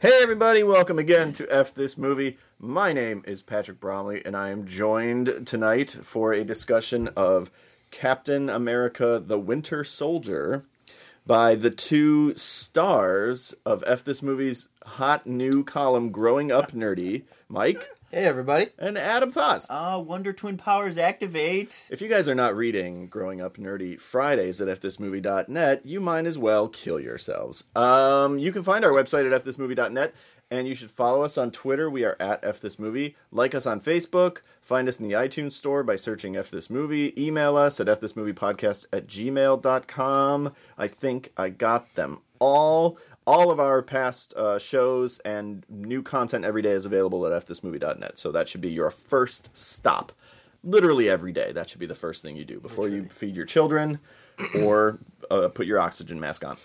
Hey everybody, welcome again to F This Movie. My name is Patrick Bromley, and I am joined tonight for a discussion of Captain America: The Winter Soldier by the two stars of F This Movie's hot new column, Growing Up Nerdy, Mike. Hey everybody. And Adam Foss. Wonder Twin Powers activate. If you guys are not reading Growing Up Nerdy Fridays at fthismovie.net, you might as well kill yourselves. You can find our website at fthismovie.net, and you should follow us on Twitter. We are at fthismovie. Like us on Facebook. Find us in the iTunes store by searching fthismovie. Email us at fthismoviepodcast@gmail.com. I think I got them all. All of our past shows and new content every day is available at fthismovie.net, so that should be your first stop. Literally every day, that should be the first thing you do before you feed your children or put your oxygen mask on.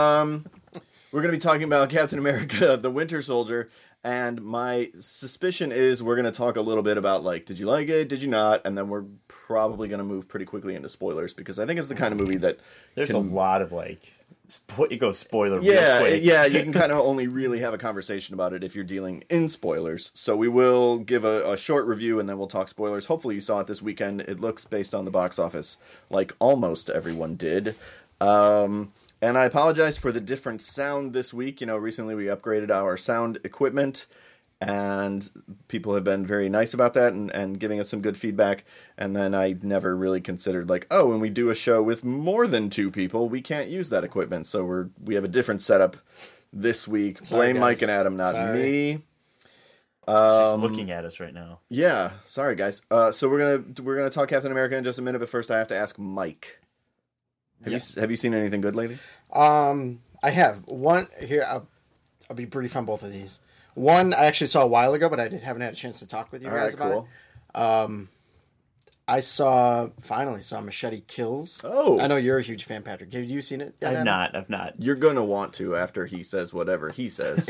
We're going to be talking about Captain America, the Winter Soldier, and my suspicion is we're going to talk a little bit about, like, did you like it, did you not, and then we're probably going to move pretty quickly into spoilers, because I think it's the kind of movie that There's a lot of, like... It goes spoiler real quick. Yeah, you can kind of only really have a conversation about it if you're dealing in spoilers. So we will give a short review and then we'll talk spoilers. Hopefully you saw it this weekend. It looks, based on the box office, like almost everyone did. And I apologize for the different sound this week. You know, recently we upgraded our sound equipment, and people have been very nice about that and giving us some good feedback. And then I never really considered, like, oh, when we do a show with more than two people, we can't use that equipment. So we have a different setup this week. Sorry, Blame guys. Mike and Adam, not me. She's looking at us right now. Yeah, sorry guys. So we're gonna talk Captain America in just a minute, but first I have to ask Mike. Have you seen anything good lately? I have one here. I'll be brief on both of these. One I actually saw a while ago, but I haven't had a chance to talk with you guys about it. I finally saw Machete Kills. Oh, I know you're a huge fan, Patrick. Have you seen it? I've not. You're gonna want to after he says whatever he says.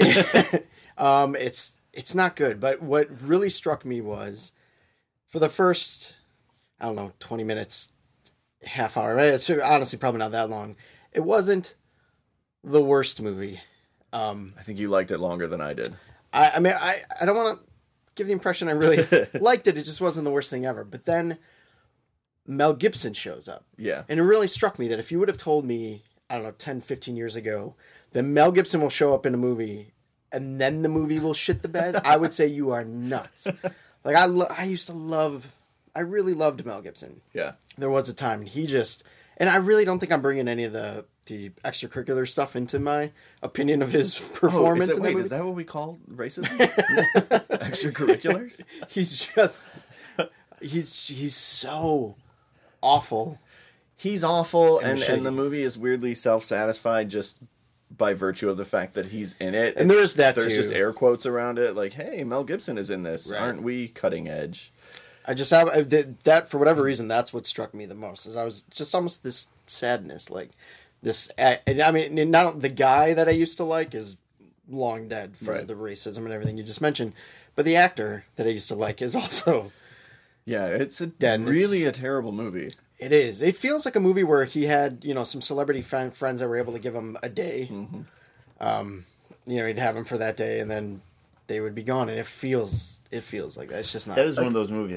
It's not good, but what really struck me was, for the first, 20 minutes, half hour. Right? It's honestly probably not that long. It wasn't the worst movie. I think you liked it longer than I did. I mean, I don't want to give the impression I really liked it. It just wasn't the worst thing ever. But then Mel Gibson shows up. Yeah. And it really struck me that if you would have told me, 10, 15 years ago, that Mel Gibson will show up in a movie and then the movie will shit the bed, I would say you are nuts. Like, I really loved Mel Gibson. Yeah. There was a time, and I really don't think I'm bringing any of the extracurricular stuff into my opinion of his performance. Is that what we call racism? Extracurriculars? He's so awful. He's awful, and the movie is weirdly self-satisfied just by virtue of the fact that he's in it. And there's just air quotes around it, like, hey, Mel Gibson is in this. Right. Aren't we cutting edge? I just have that, for whatever reason, that's what struck me the most. Is I was just almost this sadness, like this. I mean, not the guy that I used to like is long dead for the racism and everything you just mentioned, but the actor that I used to like is also. Yeah, it's really a terrible movie. It is. It feels like a movie where he had, some celebrity friends that were able to give him a day. Mm-hmm. He'd have him for that day, and then they would be gone, and it feels like that. It's just not. That was one of those movies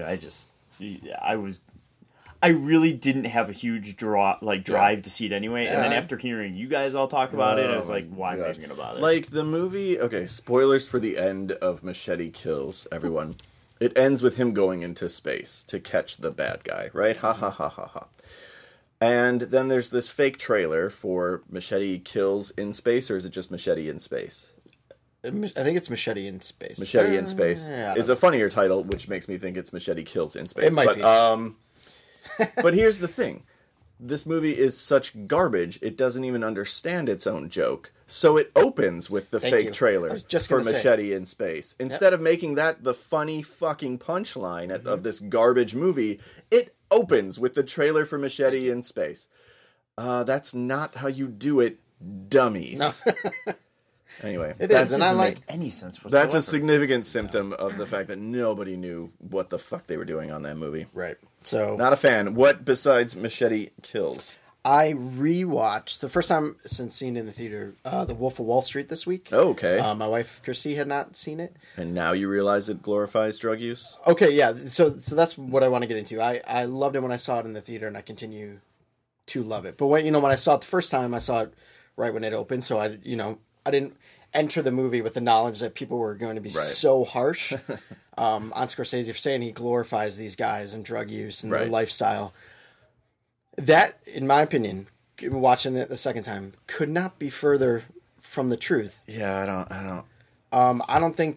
I really didn't have a huge drive to see it anyway, and then after hearing you guys all talk about it, I was like, why am I thinking about it? Like, the movie, okay, spoilers for the end of Machete Kills, everyone. It ends with him going into space to catch the bad guy, right? Ha ha ha ha ha. And then there's this fake trailer for Machete Kills in Space, or is it just Machete in Space? I think it's Machete in Space. Machete in Space is a funnier title, which makes me think it's Machete Kills in Space. It might be. But here's the thing. This movie is such garbage, it doesn't even understand its own joke. So it opens with the fake trailer for Machete in Space. Instead of making that the funny fucking punchline of this garbage movie, it opens with the trailer for Machete in Space. That's not how you do it, dummies. No. Anyway, it is, and I like any sense whatsoever. That's a significant symptom of the fact that nobody knew what the fuck they were doing on that movie. Right. So, not a fan. What besides Machete Kills? I rewatched the first time since seeing it in the theater, The Wolf of Wall Street this week. Oh, okay. My wife Christy had not seen it, and now you realize it glorifies drug use? Okay, yeah. So that's what I want to get into. I loved it when I saw it in the theater, and I continue to love it. But when I saw it the first time, I saw it right when it opened, so I didn't enter the movie with the knowledge that people were going to be so harsh on Scorsese for saying he glorifies these guys and drug use and their lifestyle. That, in my opinion, watching it the second time, could not be further from the truth. Yeah, I don't think.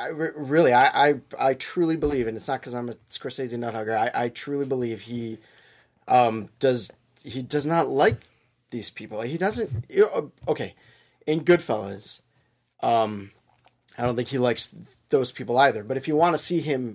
I truly believe, and it's not because I'm a Scorsese nut hugger. I truly believe he does not like these people. He doesn't. Okay, in Goodfellas, I don't think he likes those people either. But if you want to see him,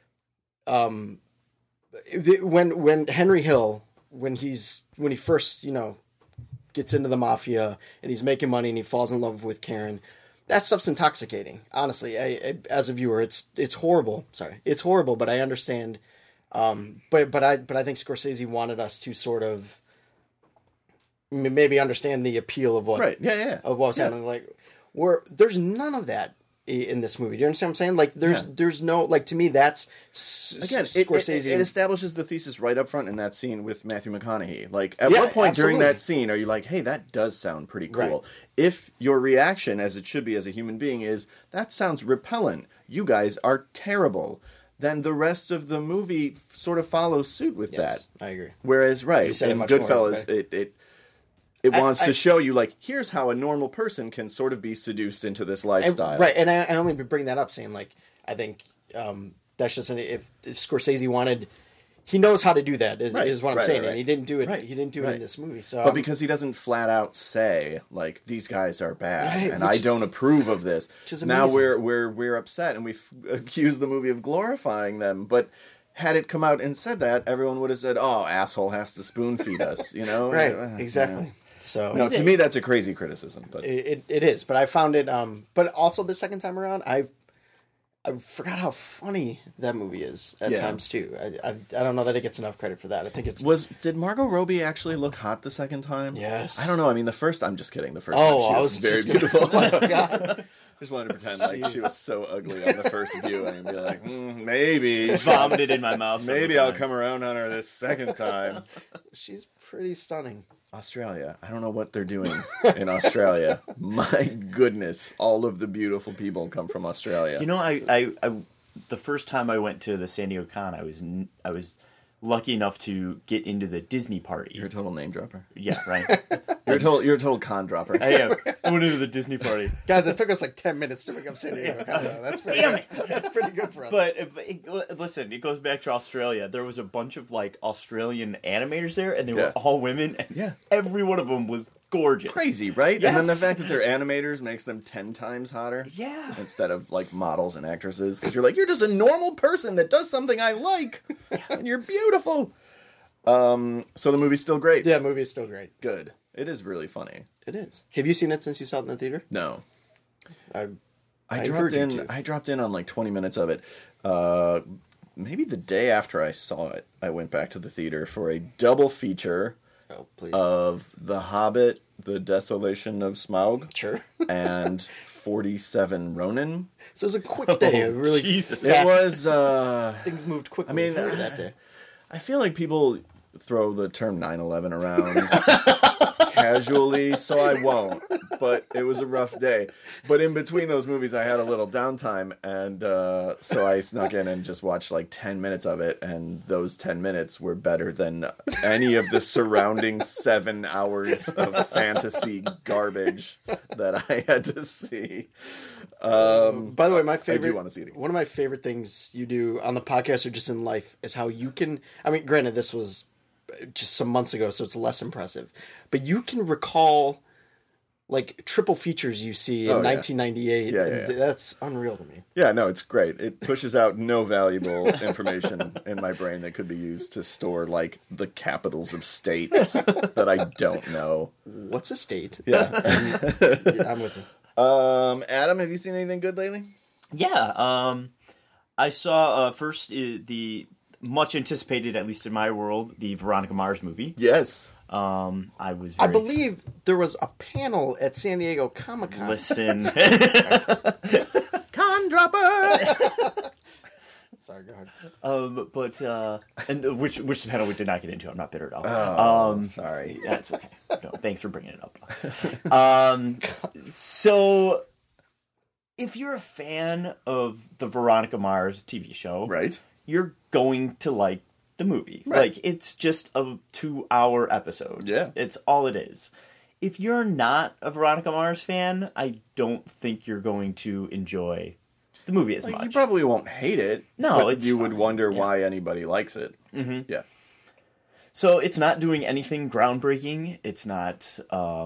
when Henry Hill. When he first, gets into the mafia and he's making money and he falls in love with Karen, that stuff's intoxicating. Honestly, as a viewer, it's horrible. Sorry, it's horrible. But I understand. But I think Scorsese wanted us to sort of maybe understand the appeal of what of what was happening. Like, there's none of that in this movie. Do you understand what I'm saying? Like, there's no, like, to me, that's again, Scorsese. It establishes the thesis right up front in that scene with Matthew McConaughey. Like, at what point during that scene are you like, hey, that does sound pretty cool? Right. If your reaction, as it should be as a human being, is, that sounds repellent, you guys are terrible, then the rest of the movie sort of follows suit with that. I agree. Whereas, in Goodfellas, it wants to show you, like, here's how a normal person can sort of be seduced into this lifestyle. And I only bring that up saying, like, I think that's just if Scorsese wanted, he knows how to do that. Is what I'm saying, and he didn't do it. He didn't do it in this movie. So, but because he doesn't flat out say, like, these guys are bad and I don't approve of this. Now we're upset and we accuse the movie of glorifying them, but. Had it come out and said that, everyone would have said, "Oh, asshole has to spoon feed us," Right? Exactly. So no, to me that's a crazy criticism, but it is. But I found it. But also the second time around, I forgot how funny that movie is at times too. I don't know that it gets enough credit for that. I think did Margot Robbie actually look hot the second time? Yes. I don't know. I mean, I'm just kidding. The first time she was very beautiful. Oh my God. I just wanted to pretend like she was so ugly on the first view and be like, maybe. Vomited in my mouth. Maybe I'll come around on her this second time. She's pretty stunning. Australia. I don't know what they're doing in Australia. My goodness. All of the beautiful people come from Australia. I the first time I went to the San Diego Con, I was lucky enough to get into the Disney party. You're a total name dropper. Yeah, right. You're a total con dropper. I am. I went into the Disney party. Guys, it took us like 10 minutes to pick up San Diego. That's pretty Damn it! That's pretty good for us. But listen, it goes back to Australia. There was a bunch of like Australian animators there, and they were all women. And every one of them was gorgeous. Crazy, right? Yes. And then the fact that they're animators makes them 10 times hotter. Yeah. Instead of like models and actresses, because you're like, you're just a normal person that does something I like, and you're beautiful. So the movie's still great. Yeah, the movie's still great. Good. It is really funny. It is. Have you seen it since you saw it in the theater? No. I dropped in on like 20 minutes of it. Maybe the day after I saw it, I went back to the theater for a double feature of The Hobbit, The Desolation of Smaug. Sure. And 47 Ronin. So it was a quick day. Really, Jesus. It was... things moved quickly. I mean, that day. I feel like people throw the term 9/11 around casually, so I won't. But it was a rough day. But in between those movies, I had a little downtime, and so I snuck in and just watched like 10 minutes of it, and those 10 minutes were better than any of the surrounding 7 hours of fantasy garbage that I had to see. By the way, my favorite. I do want to see it again. One of my favorite things you do on the podcast or just in life is how you can. I mean, granted, this was just some months ago, so it's less impressive, but you can recall like triple features you see in 1998. Yeah. That's unreal to me. Yeah, no, it's great. It pushes out no valuable information in my brain that could be used to store like the capitals of states that I don't know. What's a state? Yeah. I'm with you. Adam, have you seen anything good lately? Yeah, I saw first the much anticipated, at least in my world, the Veronica Mars movie. Yes. I was. I believe there was a panel at San Diego Comic-Con. Listen, Con dropper. Sorry, go ahead. but and which panel we did not get into. I'm not bitter at all. Oh, sorry. That's okay. No, thanks for bringing it up. So, if you're a fan of the Veronica Mars TV show, Right. you're going to like the movie. Right. Like, it's just a 2-hour episode. Yeah. It's all it is. If you're not a Veronica Mars fan, I don't think you're going to enjoy the movie as Like, much. you probably won't hate it. No, but it's you would fine. wonder Yeah. why anybody likes it. Mm-hmm. Yeah. So it's not doing anything groundbreaking. It's not,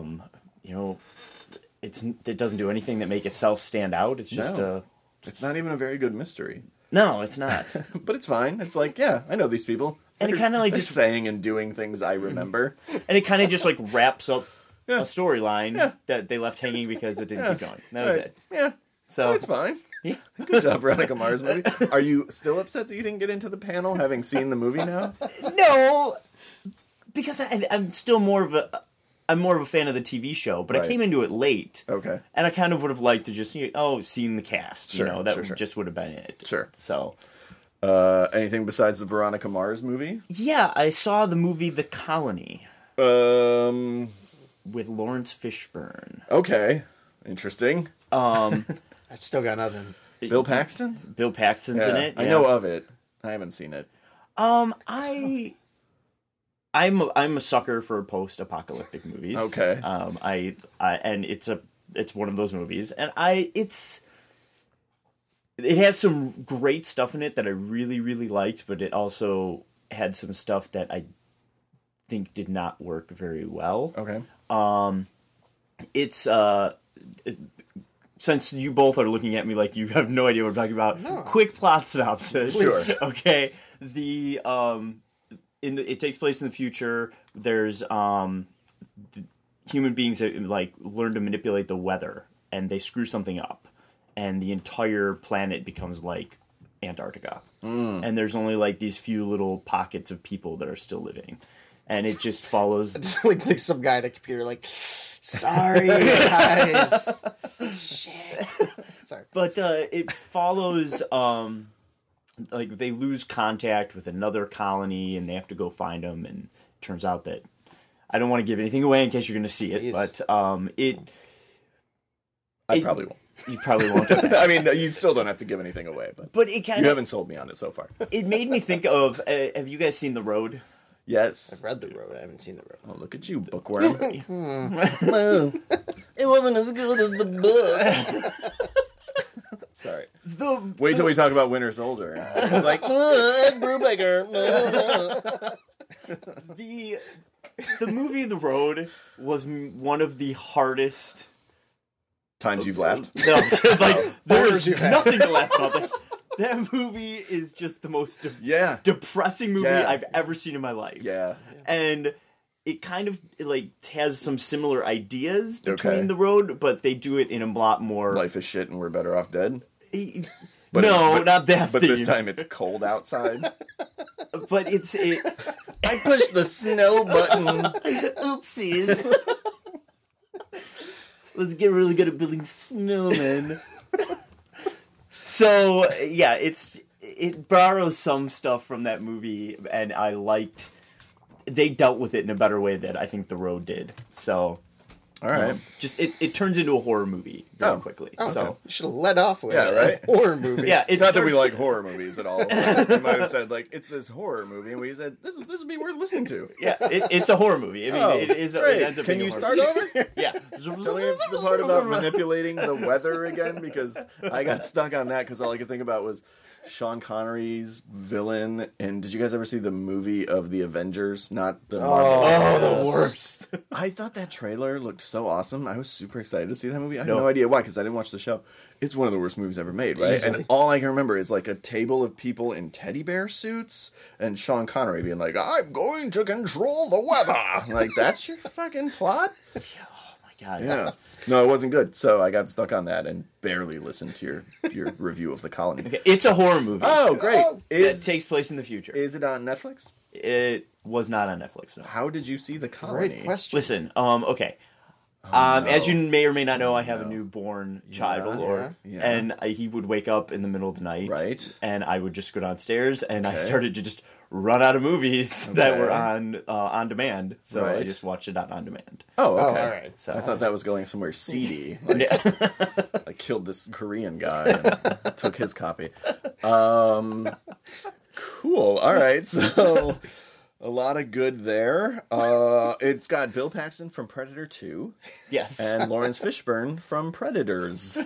it doesn't do anything that make itself stand out. It's just No. It's not even a very good mystery. no, it's not. But it's fine. It's like, yeah, I know these people. And it They're- kinda like they're just- saying and doing things I remember. And it kind of just like wraps up Yeah. a storyline Yeah. that they left hanging because it didn't Yeah. keep going. That was Right. it. Yeah. So It's fine. yeah. Good job, Veronica Mars movie. Are you still upset that you didn't get into the panel having seen the movie now? No, because I'm still more of a fan of the TV show, but Right. I came into it late. Okay. And I kind of would have liked to just seen the cast. Sure, That sure, sure. just would have been it. Sure. So Anything besides the Veronica Mars movie? yeah, I saw the movie The Colony Um. with Lawrence Fishburne. Okay. Interesting. I still got nothing. Bill Paxton? Bill Paxton's in it. I yeah. know of it. I haven't seen it. I'm a sucker for post-apocalyptic movies. Okay. And it's one of those movies, and it has some great stuff in it that I really, really liked, but it also had some stuff that I think did not work very well. Okay. It's since you both are looking at me like you have no idea what I'm talking about. Quick plot synopsis. Sure. Okay. It takes place in the future. There's human beings that like learn to manipulate the weather, and they screw something up, and the entire planet becomes like Antarctica. And there's only like these few little pockets of people that are still living, and it just follows. Just like some guy at a computer, like, sorry guys, shit. Sorry, But it follows, like, they lose contact with another colony, and they have to go find them, and it turns out that... I don't want to give anything away in case you're going to see it, Jeez. but I probably won't. you probably won't. I mean, you still don't have to give anything away, but But it kind you of... haven't sold me on it so far. It made me think of... have you guys seen The Road? Yes. I've read The Road. I haven't seen The Road. Oh, look at you, bookworm. No, it wasn't as good as the book. Sorry. Wait till we talk about Winter Soldier. It's like, Ed Brubaker. The movie The Road was one of the hardest... Times you've laughed. No, like, there Horrors is you've had. nothing to laugh about. Like, that movie is just the most Yeah. depressing movie Yeah. I've ever seen in my life. Yeah. And it kind of like has some similar ideas between Okay. The Road, but they do it in a lot more. Life is shit and we're better off dead. But not that But theme. this time it's cold outside. But it's I pushed the snow button. oopsies. Let's get really good at building snowmen. So yeah, it borrows some stuff from that movie, and I liked. They dealt with it in a better way that I think The Road did. So, All right. just it turns into a horror movie very quickly. Oh, So you should have let off with Yeah, right? a horror movie. yeah, it's Not that we like horror movies at all. But you might have said, like, it's this horror movie, and we said, this would be worth listening to. Yeah, it's a horror movie. I mean, Oh, it is. great. It ends up Can being you a horror start movie. over? Yeah. Tell me the part about manipulating the weather again, because I got stuck on that because all I could think about was Sean Connery's villain. And did you guys ever see the movie of the Avengers? Not the Marvel. Oh, the Yes. worst. I thought that trailer looked so awesome. I was super excited to see that movie. I had No. no idea why, because I didn't watch the show. It's one of the worst movies ever made, right? Easily. And all I can remember is like a table of people in teddy bear suits and Sean Connery being like, I'm going to control the weather. Like, that's your fucking plot? Oh my god. Yeah. No, it wasn't good. So I got stuck on that and barely listened to your review of The Colony. Okay, it's a horror movie. Oh, great. That takes place in the future. Is it on Netflix? It was not on Netflix, no. How did you see The Colony? Great question. Listen, okay. As you may or may not know, I have a newborn child, and he would wake up in the middle of the night, Right. And I would just go downstairs, and I started to just run out of movies that were on demand, so I just watched it on demand. Oh, okay. all right. So I thought that was going somewhere seedy. Like, I killed this Korean guy and took his copy. Cool. All right. So a lot of good there. It's got Bill Paxton from Predator 2 yes, and Lawrence Fishburne from Predators.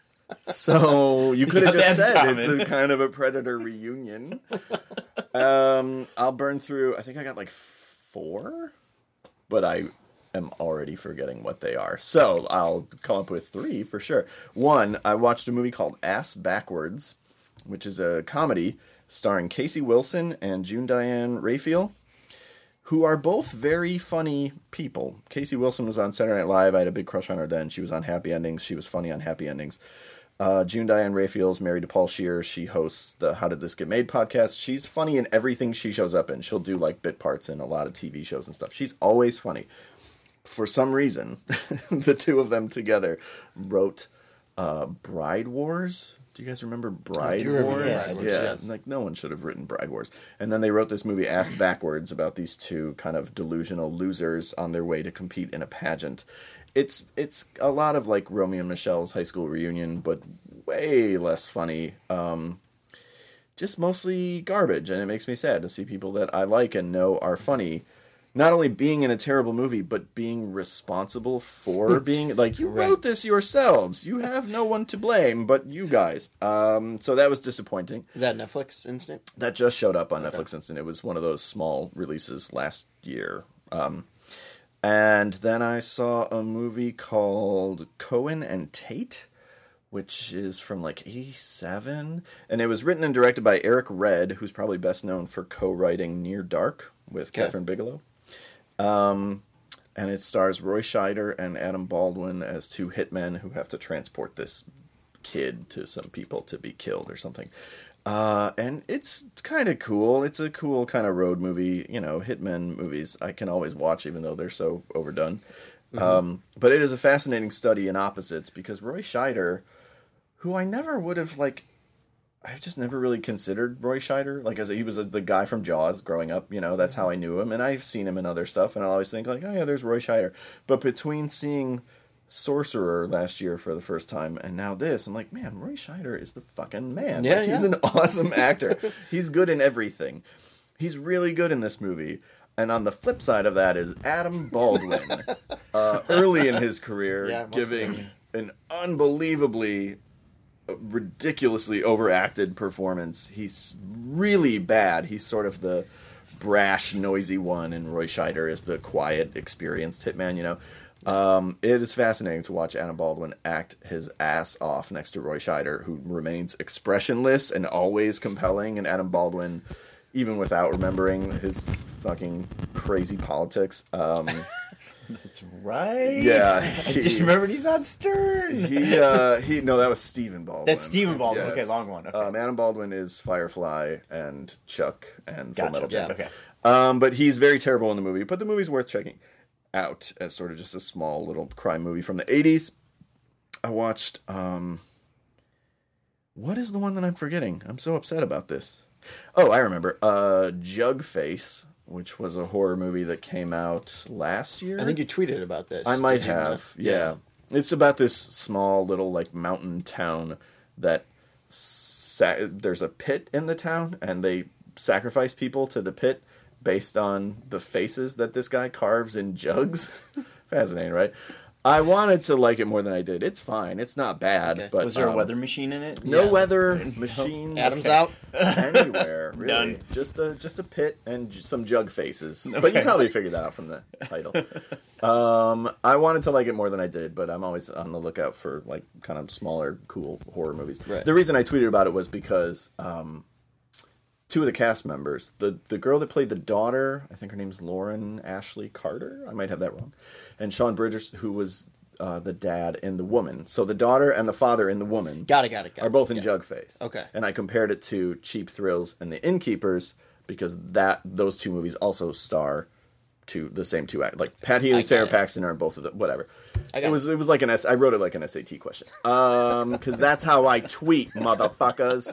So you could have got just that said in it's common. a kind of a Predator reunion. I'll burn through. I think I got like 4, but I am already forgetting what they are. So I'll come up with 3 for sure. 1, I watched a movie called Ass Backwards, which is a comedy starring Casey Wilson and June Diane Raphael, who are both very funny people. Casey Wilson was on Saturday Night Live. I had a big crush on her then. She was on Happy Endings. She was funny on Happy Endings. June Diane Raphael's married to Paul Scheer. She hosts the How Did This Get Made podcast. She's funny in everything she shows up in. She'll do like bit parts in a lot of TV shows and stuff. She's always funny. For some reason, the two of them together wrote Bride Wars. Do you guys remember Bride Wars? remember Bride Wars, yes. Like no one should have written Bride Wars. And then they wrote this movie Ass Backwards about these two kind of delusional losers on their way to compete in a pageant. It's a lot of like Romeo and Michelle's high school reunion, but way less funny. Just mostly garbage, and it makes me sad to see people that I like and know are funny not only being in a terrible movie, but being responsible for being like, you wrote this yourselves. You have no one to blame but you guys. So that was disappointing. Is that Netflix Instant? That just showed up on Netflix Instant. It was one of those small releases last year. And then I saw a movie called Cohen and Tate, which is from like 87. And it was written and directed by Eric Red, who's probably best known for co-writing Near Dark with Catherine Bigelow. And it stars Roy Scheider and Adam Baldwin as two hitmen who have to transport this kid to some people to be killed or something. And it's kind of cool. It's a cool kind of road movie. You know, hitmen movies I can always watch even though they're so overdone. But it is a fascinating study in opposites because Roy Scheider, who I never would have I've just never really considered Roy Scheider. Like, he was the guy from Jaws growing up, you know, that's how I knew him. And I've seen him in other stuff, and I always think, like, oh, yeah, there's Roy Scheider. But between seeing Sorcerer last year for the first time and now this, I'm like, man, Roy Scheider is the fucking man. Yeah, He's an awesome actor. He's good in everything. He's really good in this movie. And on the flip side of that is Adam Baldwin, early in his career, giving an unbelievably ridiculously overacted performance. He's really bad. He's sort of the brash, noisy one, and Roy Scheider is the quiet, experienced hitman, you know. It is fascinating to watch Adam Baldwin act his ass off next to Roy Scheider, who remains expressionless and always compelling, and Adam Baldwin, even without remembering his fucking crazy politics, that's right. Yeah, I just remembered he's on Stern. No, that was Stephen Baldwin. That's Stephen Baldwin. Yes. Okay, long one. Okay. Adam Baldwin is Firefly and Chuck and Full Metal Jacket. Okay. But he's very terrible in the movie. But the movie's worth checking out as sort of just a small little crime movie from the 80s. I watched. What is the one that I'm forgetting? I'm so upset about this. Oh, I remember. Jugface, which was a horror movie that came out last year. I think you tweeted about this. I might Did you have. not? Yeah. It's about this small little mountain town that there's a pit in the town and they sacrifice people to the pit based on the faces that this guy carves in jugs. Fascinating, right? I wanted to like it more than I did. It's fine. It's not bad. Okay. But Was there a weather machine in it? no weather machines. Adam's out. Anywhere, really. None. Just a pit and some jug faces. But you probably figured that out from the title. I wanted to like it more than I did, but I'm always on the lookout for kind of smaller, cool horror movies. Right. The reason I tweeted about it was because two of the cast members, the girl that played the daughter, I think her name's Lauren Ashley Carter. I might have that wrong. And Sean Bridgers, who was the dad in The Woman. So the daughter and the father in The Woman Got it. are both in Yes. Jugface. Okay. And I compared it to Cheap Thrills and The Innkeepers, because those two movies also star the same two actors. Like Pat Healy and Sarah Paxton are in both of them. Whatever. It was like I wrote it like an SAT question. Because that's how I tweet, motherfuckers.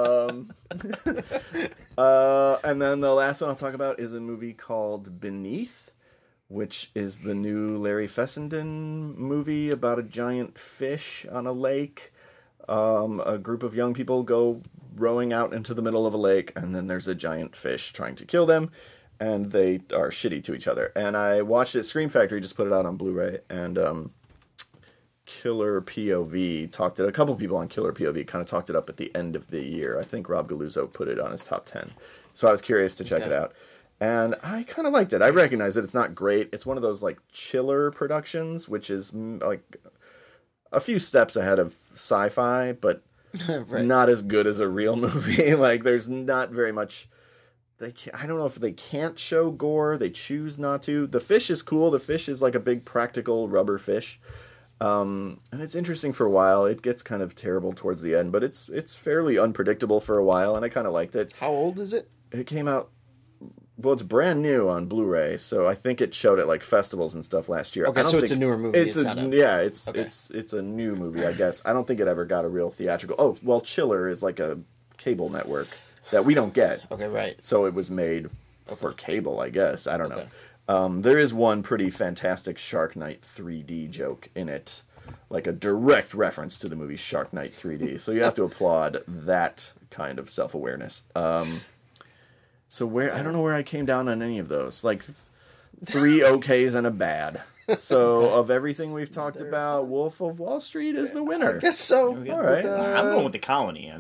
And then the last one I'll talk about is a movie called Beneath, which is the new Larry Fessenden movie about a giant fish on a lake. A group of young people go rowing out into the middle of a lake, and then there's a giant fish trying to kill them. And they are shitty to each other. And I watched it. Scream Factory just put it out on Blu-ray. And Killer POV a couple people on Killer POV kind of talked it up at the end of the year. I think Rob Galuzzo put it on his top 10. So I was curious to check it out. And I kind of liked it. I recognize that it's not great. It's one of those like chiller productions, which is like a few steps ahead of sci-fi, but right. Not as good as a real movie. Like there's not very much... I don't know if they can't show gore. They choose not to. The fish is cool. The fish is like a big practical rubber fish. And it's interesting for a while. It gets kind of terrible towards the end, but it's fairly unpredictable for a while, and I kind of liked it. How old is it? It came out... Well, it's brand new on Blu-ray, so I think it showed at like festivals and stuff last year. Okay, so it's a newer movie. It's a new movie, I guess. I don't think it ever got a real theatrical... Oh, well, Chiller is like a cable network that we don't get. Okay, right. So it was made for cable, I guess. I don't know. There is one pretty fantastic Shark Night 3D joke in it, like a direct reference to the movie Shark Night 3D. So you have to applaud that kind of self-awareness. So I don't know where I came down on any of those. Like 3 okays and a bad. So of everything we've talked about, Wolf of Wall Street is the winner. I guess so. All right. I'm going with The Colony.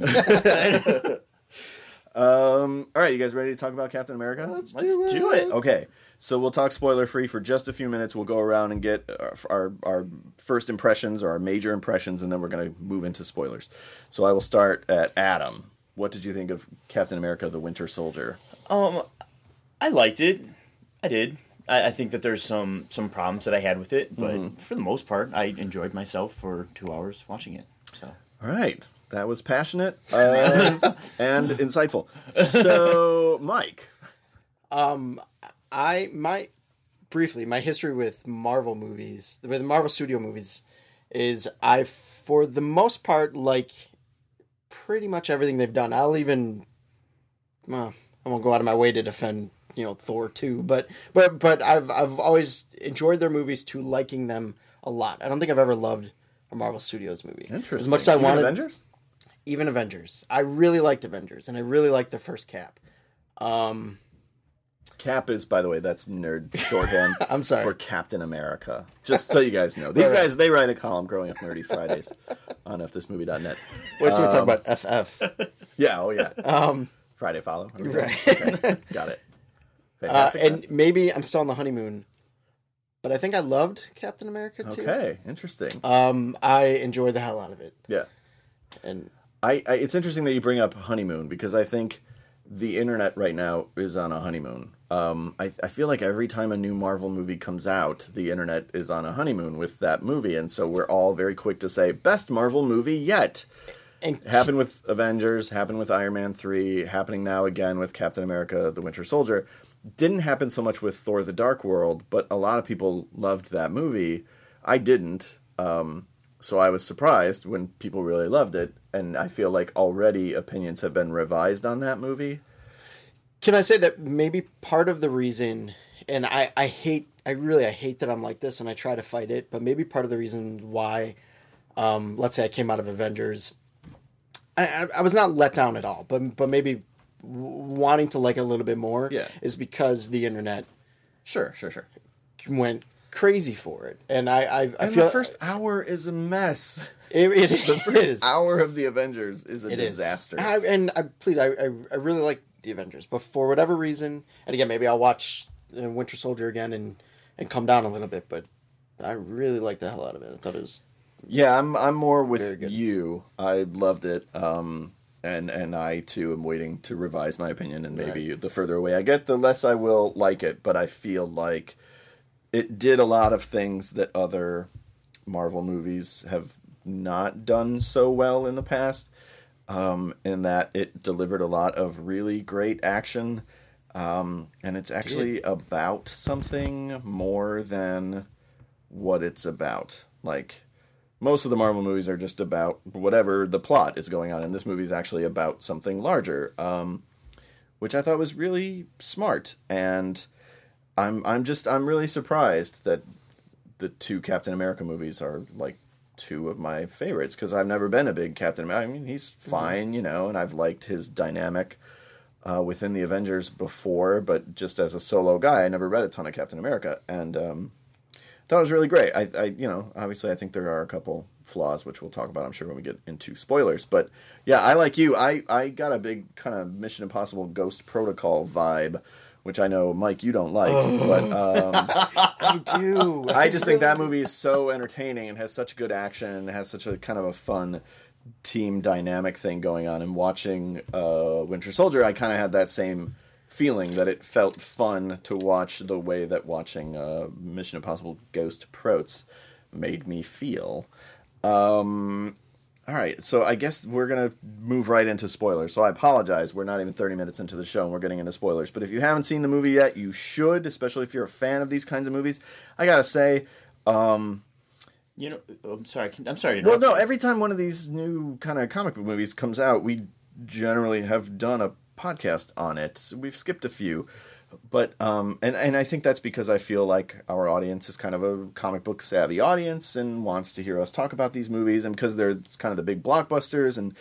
All right, you guys ready to talk about Captain America? Let's do it. Okay, so we'll talk spoiler free for just a few minutes. We'll go around and get our first impressions or our major impressions, and then we're going to move into spoilers. So I will start at Adam. What did you think of Captain America: The Winter Soldier? I liked it. I did. I think that there's some problems that I had with it, but for the most part, I enjoyed myself for 2 hours watching it. So. All right. That was passionate and insightful. So, Mike. My history with Marvel movies, with Marvel Studio movies, is I, for the most part, like pretty much everything they've done. I won't go out of my way to defend, Thor 2, but I've always enjoyed their movies to liking them a lot. I don't think I've ever loved a Marvel Studios movie. Interesting. As much as I wanted Avengers? Even Avengers. I really liked Avengers, and I really liked the first Cap. Cap is, by the way, that's nerd shorthand I'm sorry. for Captain America. Just so you guys know. These guys, they write a column, Growing Up Nerdy Fridays, on fthismovie.net. Wait till we talk about FF. Yeah, oh yeah. Friday Follow. Right. Okay, got it. Fantastic. And maybe I'm still on the honeymoon, but I think I loved Captain America too. Okay, interesting. I enjoyed the hell out of it. Yeah. And it's interesting that you bring up honeymoon, because I think the internet right now is on a honeymoon. I feel like every time a new Marvel movie comes out, the internet is on a honeymoon with that movie, and so we're all very quick to say, best Marvel movie yet. And happened with Avengers, happened with Iron Man 3, happening now again with Captain America: The Winter Soldier. Didn't happen so much with Thor: The Dark World, but a lot of people loved that movie. I didn't. So I was surprised when people really loved it, and I feel like already opinions have been revised on that movie. Can I say that maybe part of the reason, and I hate that I'm like this and I try to fight it, but maybe part of the reason why, let's say I came out of Avengers, I was not let down at all, but maybe wanting to like it a little bit more is because the internet Sure. went crazy for it, and I And feel the first hour is a mess. It The first is. hour of the Avengers is a It is. disaster. I really like the Avengers, but for whatever reason, and again, maybe I'll watch Winter Soldier again and come down a little bit, but I really liked the hell out of it. I thought it was Yeah, I'm more with Very good. you. I loved it. And I too am waiting to revise my opinion, and maybe the further away I get, the less I will like it, but I feel like it did a lot of things that other Marvel movies have not done so well in the past, in that it delivered a lot of really great action And it's actually about something more than what it's about. Like, most of the Marvel movies are just about whatever the plot is going on, and this movie is actually about something larger, which I thought was really smart. And I'm really surprised that the two Captain America movies are like two of my favorites, because I've never been a big Captain America. I mean, he's fine, you know, and I've liked his dynamic within the Avengers before, but just as a solo guy, I never read a ton of Captain America, and thought it was really great. I you know, obviously I think there are a couple flaws, which we'll talk about, I'm sure, when we get into spoilers. But yeah, I like you. I got a big kind of Mission Impossible Ghost Protocol vibe, which I know, Mike, you don't like, but I do. I just think that movie is so entertaining and has such good action and has such a kind of a fun team dynamic thing going on. And watching Winter Soldier, I kind of had that same feeling, that it felt fun to watch the way that watching Mission Impossible Ghost Prots made me feel. All right, so I guess we're going to move right into spoilers. So I apologize, we're not even 30 minutes into the show and we're getting into spoilers. But if you haven't seen the movie yet, you should, especially if you're a fan of these kinds of movies. I got to say, you know, I'm sorry to well, no, every time one of these new kind of comic book movies comes out, we generally have done a podcast on it. We've skipped a few. But and I think that's because I feel like our audience is kind of a comic book savvy audience and wants to hear us talk about these movies, and because they're kind of the big blockbusters. And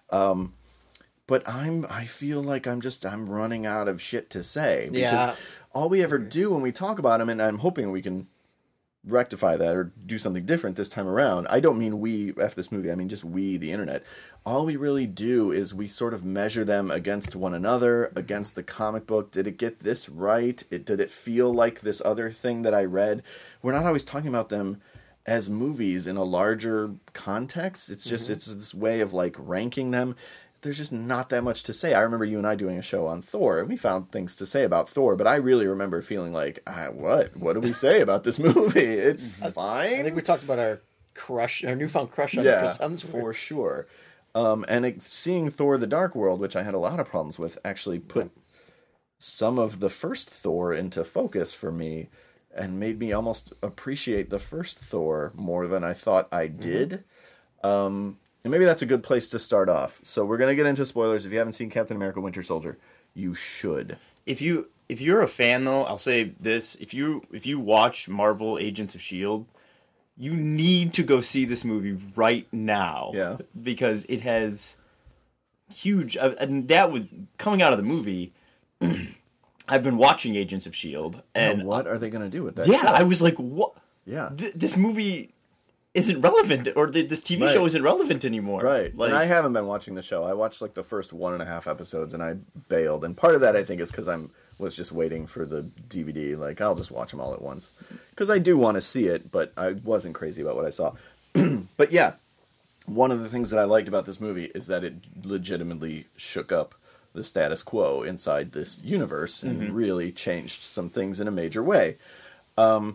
but I feel like I'm running out of shit to say, because all we ever do when we talk about them, and I'm hoping we can rectify that or do something different this time around. I don't mean we F this movie, I mean just we, the internet. All we really do is we sort of measure them against one another, against the comic book. Did it get this right? Did it feel like this other thing that I read? We're not always talking about them as movies in a larger context. It's just it's this way of like ranking them. There's just not that much to say. I remember you and I doing a show on Thor, and we found things to say about Thor, but I really remember feeling like, what do we say about this movie? It's fine. I think we talked about our newfound crush on Chris Hemsworth. For sure. And seeing Thor: The Dark World, which I had a lot of problems with, actually put some of the first Thor into focus for me, and made me almost appreciate the first Thor more than I thought I did. And maybe that's a good place to start off. So we're going to get into spoilers. If you haven't seen Captain America Winter Soldier, you should. If you're a fan, though, I'll say this. If you watch Marvel Agents of S.H.I.E.L.D., you need to go see this movie right now. Yeah. Because it has huge... And that was... Coming out of the movie, I've been watching Agents of S.H.I.E.L.D. And now, what are they going to do with that show? show? I was like, what? Yeah. This movie isn't relevant, or this TV show isn't relevant anymore. Right. Like, and I haven't been watching the show. I watched like the first 1.5 episodes and I bailed. And part of that, I think, is because was just waiting for the DVD. Like, I'll just watch them all at once. Because I do want to see it, but I wasn't crazy about what I saw. But yeah, one of the things that I liked about this movie is that it legitimately shook up the status quo inside this universe and really changed some things in a major way. One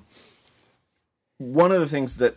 of the things that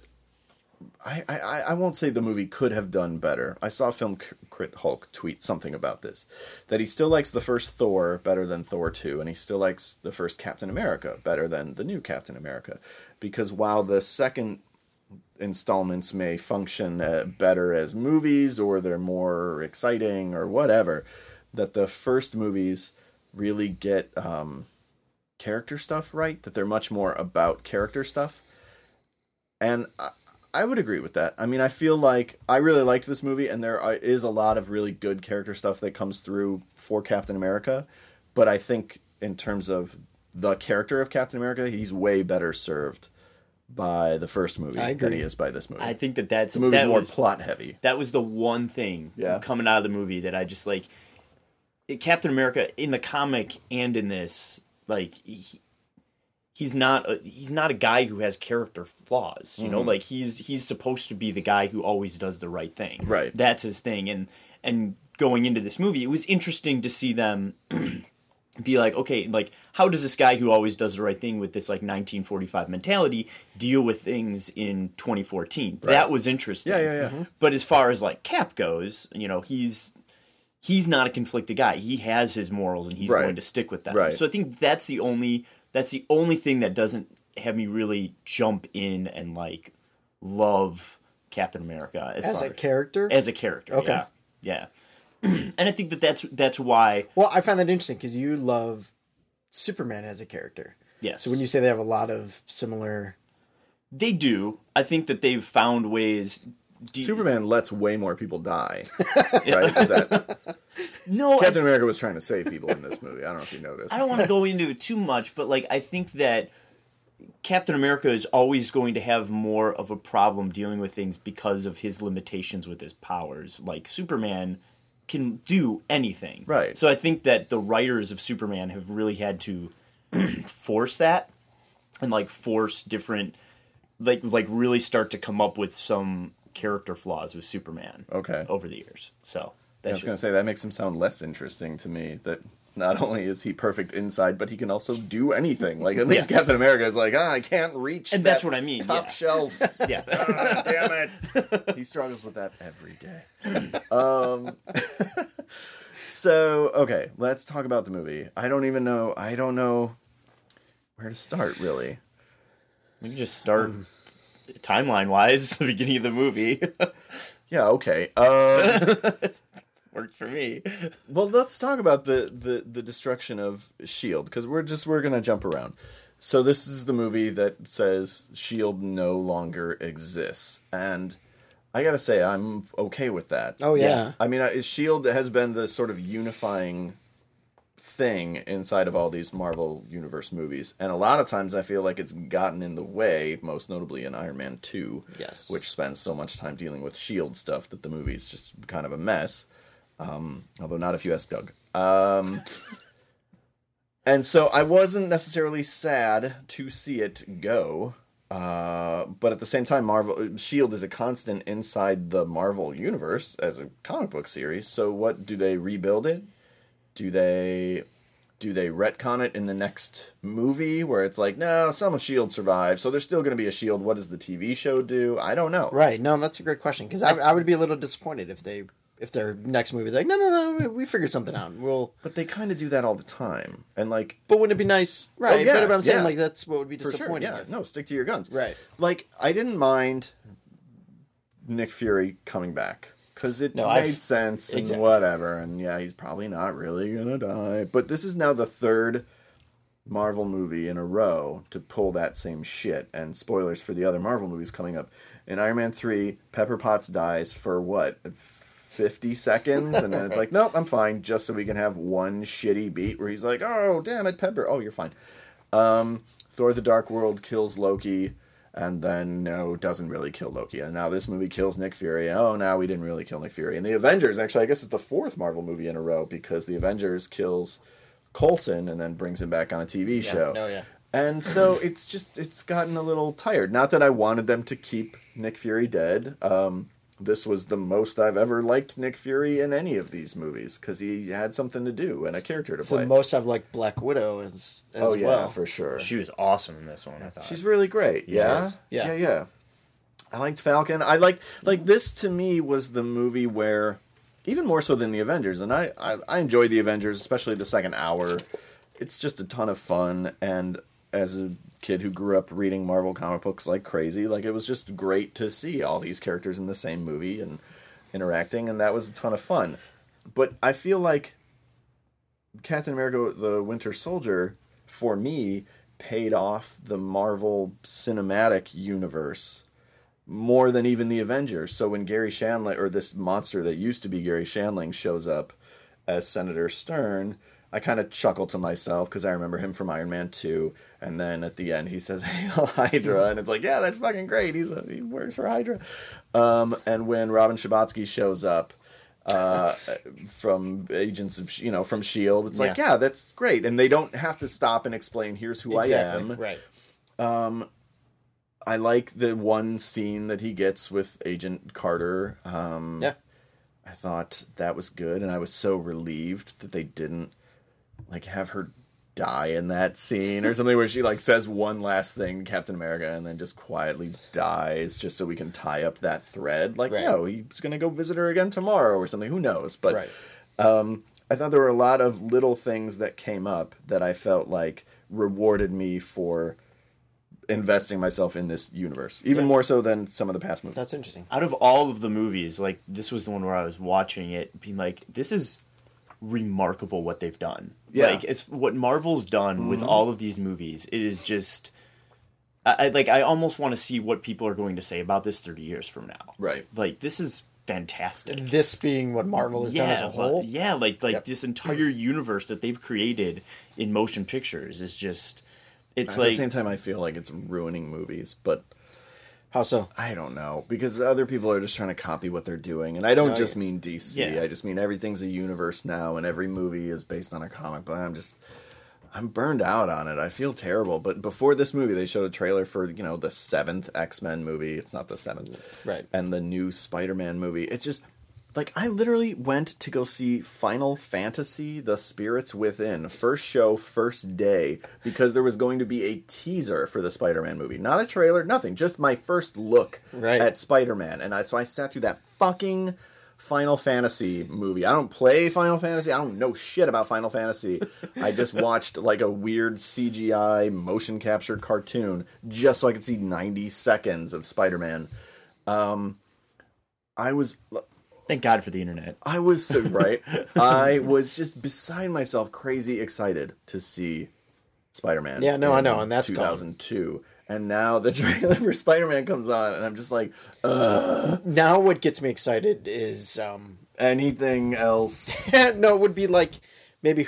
I won't say the movie could have done better. I saw Film Crit Hulk tweet something about this, that he still likes the first Thor better than Thor 2, and he still likes the first Captain America better than the new Captain America, because while the second installments may function better as movies, or they're more exciting or whatever, that the first movies really get character stuff right, that they're much more about character stuff. And I would agree with that. I mean, I feel like I really liked this movie, and there is a lot of really good character stuff that comes through for Captain America. But I think in terms of the character of Captain America, he's way better served by the first movie than he is by this movie. I think that's... The movie's more plot heavy. That was the one thing coming out of the movie that I just, like... Captain America, in the comic and in this, like... He's not a guy who has character flaws, you know. Like he's supposed to be the guy who always does the right thing. Right. That's his thing. And going into this movie, it was interesting to see them be like, okay, like how does this guy who always does the right thing with this like 1945 mentality deal with things in 2014? Right. That was interesting. Yeah. But as far as like Cap goes, you know, he's he's not a conflicted guy. He has his morals, and he's Right. going to stick with them. Right. So I think that's the only thing that doesn't have me really jump in and like love Captain America As a character? As a character, Okay. yeah. And I think that's why. Well, I find that interesting because you love Superman as a character. Yes. So when you say they have a lot of similar... They do. I think that they've found ways. Superman lets way more people die. Right? Is that No, Captain America was trying to save people in this movie? I don't know if you noticed. I don't want to go into it too much, but like I think that Captain America is always going to have more of a problem dealing with things because of his limitations with his powers. Like Superman can do anything. Right. So I think that the writers of Superman have really had to force that and like force different like really start to come up with some character flaws with Superman. Okay. Over the years. So I was going to say, that makes him sound less interesting to me, that not only is he perfect inside, but he can also do anything. Like, at least Captain America is like, I can't reach and that's what I mean. top shelf. Yeah. Damn it. He struggles with that every day. So, okay, let's talk about the movie. I don't know where to start, really. We can just start timeline wise, the beginning of the movie. Yeah, okay. Works for me. Well, let's talk about the destruction of S.H.I.E.L.D., because we're going to jump around. So this is the movie that says S.H.I.E.L.D. no longer exists, and I gotta say, I'm okay with that. Oh, yeah. I mean, S.H.I.E.L.D. has been the sort of unifying thing inside of all these Marvel Universe movies, and a lot of times I feel like it's gotten in the way, most notably in Iron Man 2, Yes. which spends so much time dealing with S.H.I.E.L.D. stuff that the movie's just kind of a mess. Although not if you ask Doug. And so I wasn't necessarily sad to see it go, but at the same time, S.H.I.E.L.D. is a constant inside the Marvel Universe as a comic book series. So what, do they rebuild it? Do they retcon it in the next movie where it's like, no, some of S.H.I.E.L.D. survived, so there's still going to be a S.H.I.E.L.D. What does the TV show do? I don't know. Right. No, that's a great question, because I would be a little disappointed if their next movie, like, no, we figured something out. But they kind of do that all the time. And like, But wouldn't it be nice? Right. yeah, but I'm saying, yeah. like, that's what would be for sure, disappointing. yeah. if- No, stick to your guns. Right. Like, I didn't mind Nick Fury coming back, because it No, made sense and exactly. whatever. And yeah, he's probably not really gonna die. But this is now the third Marvel movie in a row to pull that same shit. And spoilers for the other Marvel movies coming up. In Iron Man 3, Pepper Potts dies for what? 50 seconds, and then it's like, nope, I'm fine, just so we can have one shitty beat where he's like, oh, damn it, Pepper. Oh, you're fine. Thor the Dark World kills Loki, and then, no, doesn't really kill Loki. And now this movie kills Nick Fury. Oh, now we didn't really kill Nick Fury. And the Avengers, actually, I guess it's the fourth Marvel movie in a row, because the Avengers kills Coulson and then brings him back on a TV show. Oh, yeah. And so it's gotten a little tired. Not that I wanted them to keep Nick Fury dead. This was the most I've ever liked Nick Fury in any of these movies, because he had something to do and a character to So play. most I've liked Black Widow as Oh yeah, well. for sure. She was awesome in this one, I thought. She's really great. Yeah? is. Yeah. Yeah. I liked Falcon. I like this, to me, was the movie where, even more so than the Avengers, and I enjoyed the Avengers, especially the second hour. It's just a ton of fun, and as a kid who grew up reading Marvel comic books like crazy, like, it was just great to see all these characters in the same movie and interacting, and that was a ton of fun. But I feel like Captain America the Winter Soldier, for me, paid off the Marvel Cinematic Universe more than even the Avengers. So when Gary Shandling, or this monster that used to be Gary Shandling, shows up as Senator Stern, I kind of chuckle to myself, because I remember him from Iron Man 2, and then at the end he says, "Hail Hydra," and it's like, yeah, that's fucking great. He works for Hydra. And when Robin Scherbatsky shows up from Agents of, from S.H.I.E.L.D., it's like, yeah, that's great. And they don't have to stop and explain, here's who I am. Right. I like the one scene that he gets with Agent Carter. Yeah. I thought that was good, and I was so relieved that they didn't have her die in that scene or something, where she says one last thing to Captain America and then just quietly dies, just so we can tie up that thread. Right. No, he's gonna go visit her again tomorrow or something. Who knows? But Right. I thought there were a lot of little things that came up that I felt like rewarded me for investing myself in this universe, even more so than some of the past movies. That's interesting. Out of all of the movies, like, this was the one where I was watching it, being like, this is remarkable what they've done. Yeah. Like, it's what Marvel's done with all of these movies. It is just, I almost want to see what people are going to say about this 30 years from now. Right. Like, this is fantastic. This being what Marvel has done as a whole. Like this entire universe that they've created in motion pictures is just, it's At like, the same time, I feel like it's ruining movies, but How so? I don't know, because other people are just trying to copy what they're doing, and I don't just mean DC. Yeah. I just mean everything's a universe now, and every movie is based on a comic. But I'm burned out on it. I feel terrible. But before this movie, they showed a trailer for the 7th X-Men movie. It's not the 7th, Right. And the new Spider-Man movie. It's just like I literally went to go see Final Fantasy: The Spirits Within, first show, first day, because there was going to be a teaser for the Spider-Man movie, not a trailer, nothing, just my first look at Spider-Man. And so I sat through that fucking Final Fantasy movie. I don't play Final Fantasy. I don't know shit about Final Fantasy. I just watched like a weird CGI motion capture cartoon just so I could see 90 seconds of Spider-Man. thank God for the internet. I was so right. I was just beside myself, crazy excited to see Spider-Man. Yeah, no, I know, and that's 2002. And now the trailer for Spider-Man comes on, and I'm just like, Now what gets me excited is anything else? no, it would be like maybe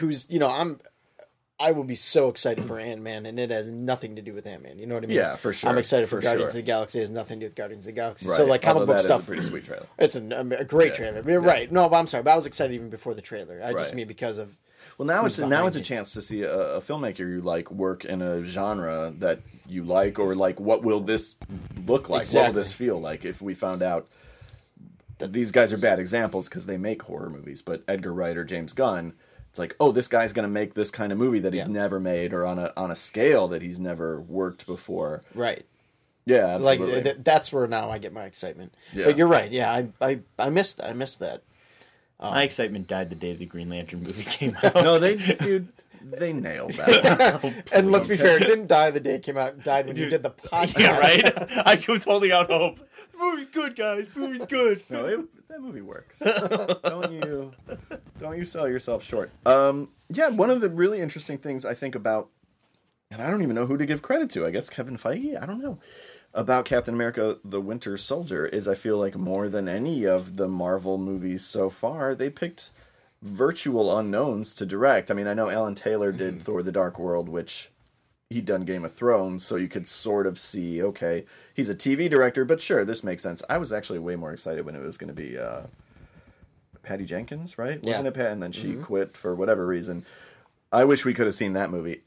I will be so excited for Ant-Man, and it has nothing to do with Ant-Man. You know what I mean? Yeah, for sure. I'm excited for For Guardians sure. of the Galaxy. It has nothing to do with Guardians of the Galaxy. Right. So like comic Although book that is stuff. a pretty sweet trailer. It's a great trailer. You're right. No, but I'm sorry. But I was excited even before the trailer. I just Right. mean because of. Well, now who's it's behind a it. chance to see a filmmaker you like work in a genre that you like, or like what will this look like? What Exactly. will this feel like if we found out that these guys are bad examples because they make horror movies, but Edgar Wright or James Gunn, it's like, oh, this guy's going to make this kind of movie that he's never made, or on a scale that he's never worked before. Right. Yeah, absolutely. Like that's where now I get my excitement. Yeah. But you're right. Yeah, I missed that. I missed that. My excitement died the day the Green Lantern movie came out. No, they nailed that. And let's be fair, it didn't die the day it came out. It died when you did the podcast. Yeah, right? I was holding out hope. The movie's good, guys. The movie's good. No, that movie works. Don't you sell yourself short. Yeah, one of the really interesting things I think about, and I don't even know who to give credit to. I guess Kevin Feige. I don't know. About Captain America: The Winter Soldier is I feel like more than any of the Marvel movies so far, they picked virtual unknowns to direct. I mean, I know Alan Taylor did Thor: The Dark World, which he'd done Game of Thrones, so you could sort of see, okay, he's a TV director, but sure, this makes sense. I was actually way more excited when it was going to be Patty Jenkins, right? Yeah. Wasn't it Pat? And then she quit for whatever reason. I wish we could have seen that movie.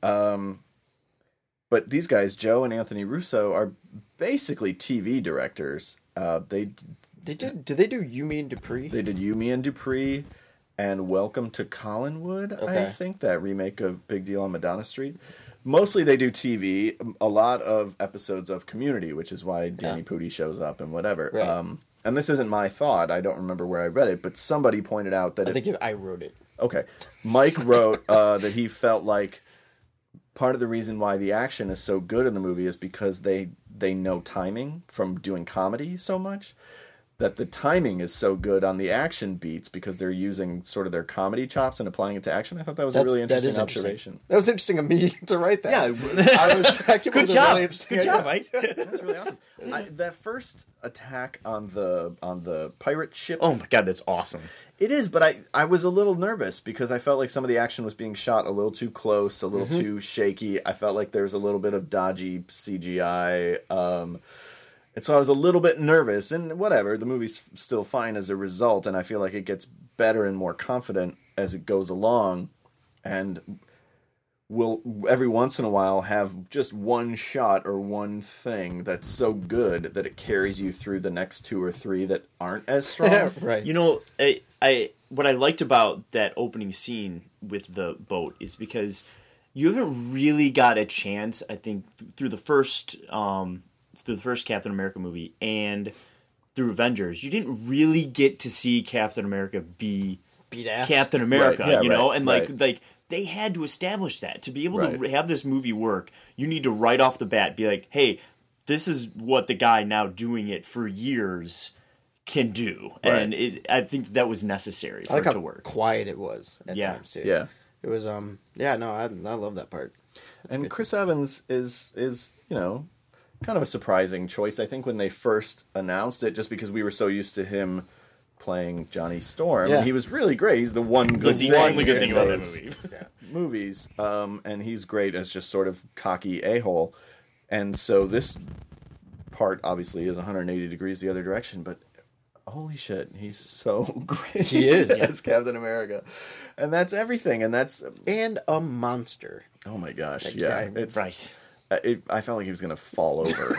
But these guys, Joe and Anthony Russo, are basically TV directors. They Did they do Yumi and Dupree? did Yumi and Dupree and Welcome to Collinwood, I Okay. think, that remake of Big Deal on Madonna Street. Mostly they do TV, a lot of episodes of Community, which is why Danny Pudi shows up and whatever. Right. And this isn't my thought, I don't remember where I read it, but somebody pointed out that I think I wrote it. Okay. Mike wrote that he felt like part of the reason why the action is so good in the movie is because they know timing from doing comedy so much. That the timing is so good on the action beats because they're using sort of their comedy chops and applying it to action. I thought that was a really That is interesting interesting. observation. That was interesting of me to write that. Yeah, I came up Good with a job. really interesting Good idea. job, Mike. that's really awesome. That first attack on the pirate ship. Oh my God, that's awesome. It is, but I was a little nervous because I felt like some of the action was being shot a little too close, a little too shaky. I felt like there was a little bit of dodgy CGI. And so I was a little bit nervous, and whatever, the movie's still fine as a result, and I feel like it gets better and more confident as it goes along, and will every once in a while have just one shot or one thing that's so good that it carries you through the next two or three that aren't as strong. Right. You know, I what I liked about that opening scene with the boat is because you haven't really got a chance, I think, through the first Captain America movie and through Avengers, you didn't really get to see Captain America be beat ass. Captain America, Right, yeah, you know, right, and right. like they had to establish that to be able Right. to have this movie work. You need to right off the bat be like, hey, this is what the guy now doing it for years can do, Right. and I think that was necessary I for like it how to work. quiet it was at Yeah. times too. Yeah. It was yeah, no, I love that part. And Chris Evans is kind of a surprising choice. I think when they first announced it, just because we were so used to him playing Johnny Storm, Yeah. he was really great. He's the one good That's the thing only good in thing about that those movie. movies, and he's great as just sort of cocky a-hole. And so this part obviously is 180 degrees the other direction, but holy shit, he's so great. He is. as Captain America, and that's everything. And that's And a monster. oh my gosh, That yeah, guy. it's Right. I felt like he was gonna fall over.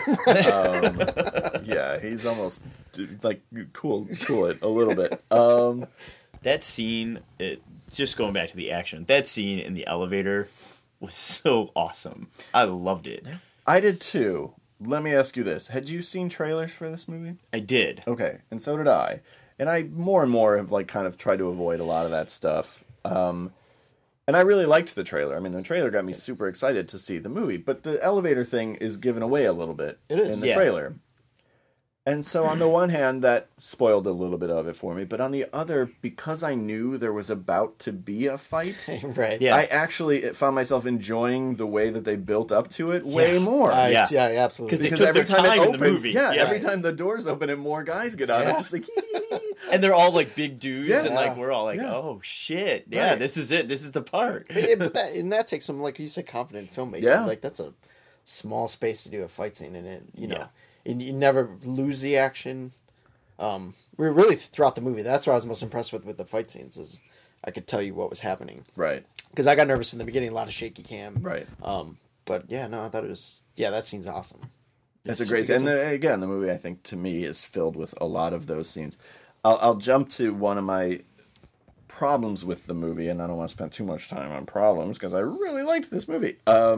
Yeah, he's almost like cool it a little bit. That scene, just going back to the action, that scene in the elevator was so awesome. I loved it. I did too. Let me ask you this: had you seen trailers for this movie? I did. Okay, and so did I. And I more and more have like kind of tried to avoid a lot of that stuff. And I really liked the trailer. I mean, the trailer got me super excited to see the movie, but the elevator thing is given away a little bit It is. in the Yeah. trailer. And so on the one hand, that spoiled a little bit of it for me, but on the other, because I knew there was about to be a fight, Right. Yeah. I actually found myself enjoying the way that they built up to it way more. Yeah. Yeah, absolutely. 'Cause it Because took every their time it time in the opens, movie. yeah, Yeah. every time the doors open and more guys get out, Yeah. I'm just like, And they're all like big dudes, Yeah. and like we're all like, Yeah. oh shit, yeah, Right. this is it. This is the part. But that takes some, like you said, confident filmmaking. Yeah. Like that's a small space to do a fight scene in it. You know, Yeah. and you never lose the action. We're really throughout the movie. That's what I was most impressed with the fight scenes. Is I could tell you what was happening right, because I got nervous in the beginning. A lot of shaky cam. right. But yeah, no, I thought it was. Yeah, that scene's awesome. That's a It's great a good scene. And again, the movie, I think, to me, is filled with a lot of those scenes. I'll jump to one of my problems with the movie, and I don't want to spend too much time on problems because I really liked this movie.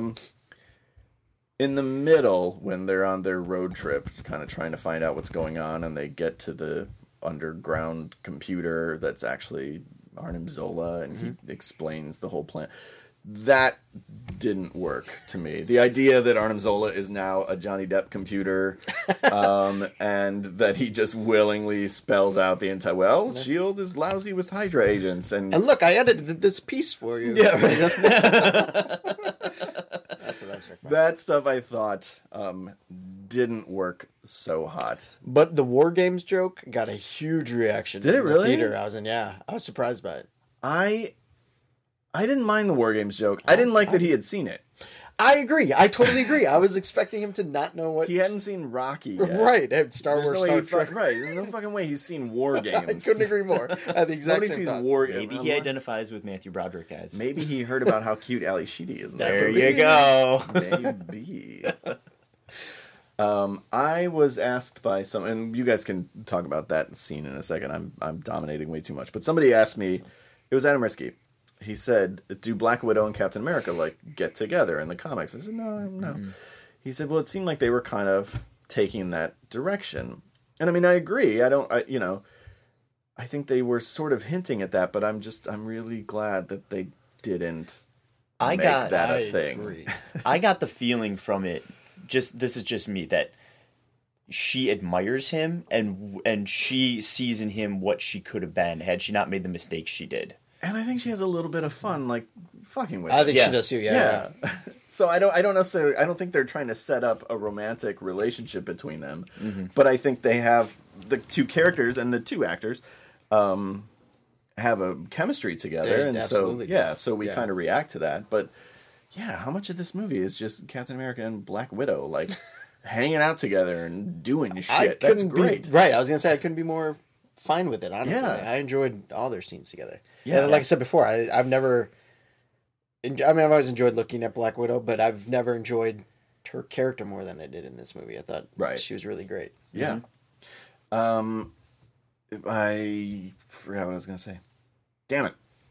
In the middle, when they're on their road trip, kind of trying to find out what's going on, and they get to the underground computer that's actually Arnim Zola, and he explains the whole plan. That didn't work to me. The idea that Arnim Zola is now a Johnny Depp computer, and that he just willingly spells out the entire, well, S.H.I.E.L.D. is lousy with Hydra agents, and And look, I edited this piece for you. yeah, right, That's what I struck by. that stuff I thought didn't work so hot. But the War Games joke got a huge reaction. Did it in the really? theater I was in. Yeah, I was surprised by it. I didn't mind the War Games joke. I didn't like that he had seen it. I agree. I totally agree. I was expecting him to not know what He hadn't seen Rocky yet. Right. Star There's Wars, no way Star he Trek. right. There's no fucking way he's seen War Games. I couldn't agree more. At the exact Nobody same sees time. War Games. Maybe he identifies with Matthew Broderick, guys. Maybe he heard about how cute Ali Sheedy is. That There could you be. go. Maybe. I was asked by some, and you guys can talk about that scene in a second. I'm dominating way too much. But somebody asked me, it was Adam Risky. He said, "Do Black Widow and Captain America like get together in the comics?" I said, "No." He said, "Well, it seemed like they were kind of taking that direction." And I mean, I agree. I think they were sort of hinting at that, but I'm really glad that they didn't make that I a thing. agree. I got the feeling from it. This is just me that she admires him and she sees in him what she could have been had she not made the mistakes she did. And I think she has a little bit of fun, like fucking with I him. think Yeah. she does too. Yeah. So I don't necessarily. I don't think they're trying to set up a romantic relationship between them, but I think they have the two characters and the two actors have a chemistry together, They and absolutely so we Yeah. kind of react to that. But yeah, how much of this movie is just Captain America and Black Widow like hanging out together and doing shit? That's great. Right. I was gonna say I couldn't be more fine with it. Honestly, Yeah. I enjoyed all their scenes together. Yeah. And like I said before, I've never. I've always enjoyed looking at Black Widow, but I've never enjoyed her character more than I did in this movie. I thought Right. she was really great. Yeah. I forgot what I was gonna say. Damn it.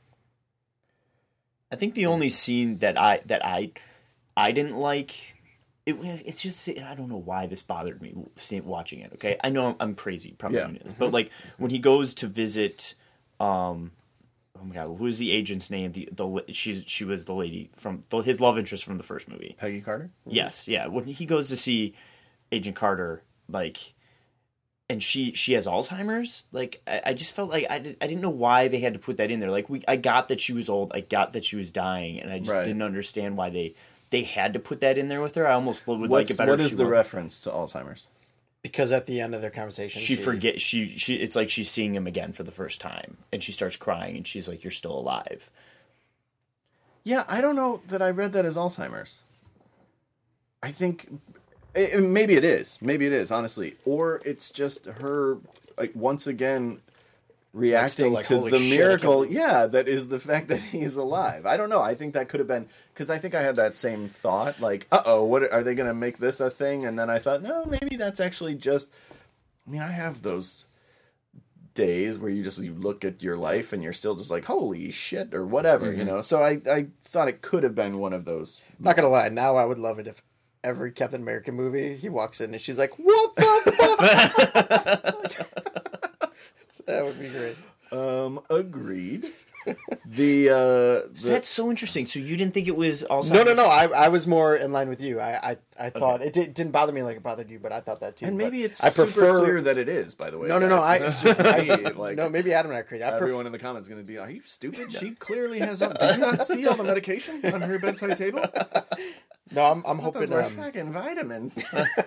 I think the only scene that I didn't like it's just I don't know why this bothered me watching it. Okay, I know I'm crazy, probably Yeah. it is, but like when he goes to visit oh my god, who is the agent's name? She was the lady from his love interest from the first movie. Peggy Carter? Yes, yeah. When he goes to see Agent Carter, like, and she has Alzheimer's. Like, I just felt like I didn't know why they had to put that in there. Like, I got that she was old, I got that she was dying, and I just didn't understand why they had to put that in there with her. I almost would like it better. What is the reference to Alzheimer's? Because at the end of their conversation, she forgets. She it's like she's seeing him again for the first time, and she starts crying, and she's like, "You're still alive." Yeah, I don't know that I read that as Alzheimer's. I think maybe it is. Maybe it is, honestly, or it's just her like once again reacting like, to holy the shit, miracle. Yeah, that is the fact that he's alive. I don't know. I think that could have been because I think I had that same thought. Like, what are they going to make this a thing? And then I thought, no, maybe that's actually just. I mean, I have those days where you look at your life and you're still just like, holy shit, or whatever, you know. So I thought it could have been one of those. I'm not gonna lie. Now I would love it if every Captain America movie he walks in and she's like, "What the fuck?" That would be great. Agreed. That's so interesting. So you didn't think it was Alzheimer's? No. I was more in line with you. I thought it didn't bother me like it bothered you, but I thought that too. And maybe it's I prefer clear that it is. By the way, no. It's just me. Like, no, maybe Adam and I are crazy. Everyone in the comments is going to be, "Are you stupid? She clearly has. Did you not see all the medication on her bedside table?" No, I'm hoping. Those were fucking vitamins.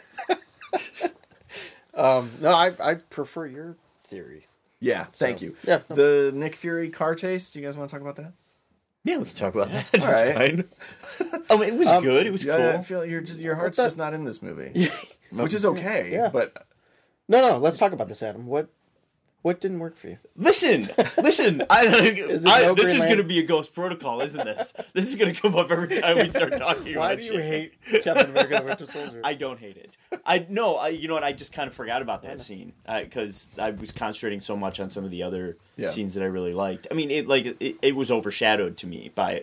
No, I prefer your theory. Yeah, thank you. Yeah. The Nick Fury car chase. Do you guys want to talk about that? Yeah, we can talk about that. All right. Fine. I mean, it was good. It was cool. I feel like your heart's just not in this movie, which is okay. Yeah. But no. Let's talk about this, Adam. What didn't work for you? Listen. This is going to be a Ghost Protocol, isn't this? This is going to come up every time we start talking about it. Why do you hate Captain America: The Winter Soldier? I don't hate it. You know what? I just kind of forgot about that scene because I was concentrating so much on some of the other scenes that I really liked. I mean, it was overshadowed to me by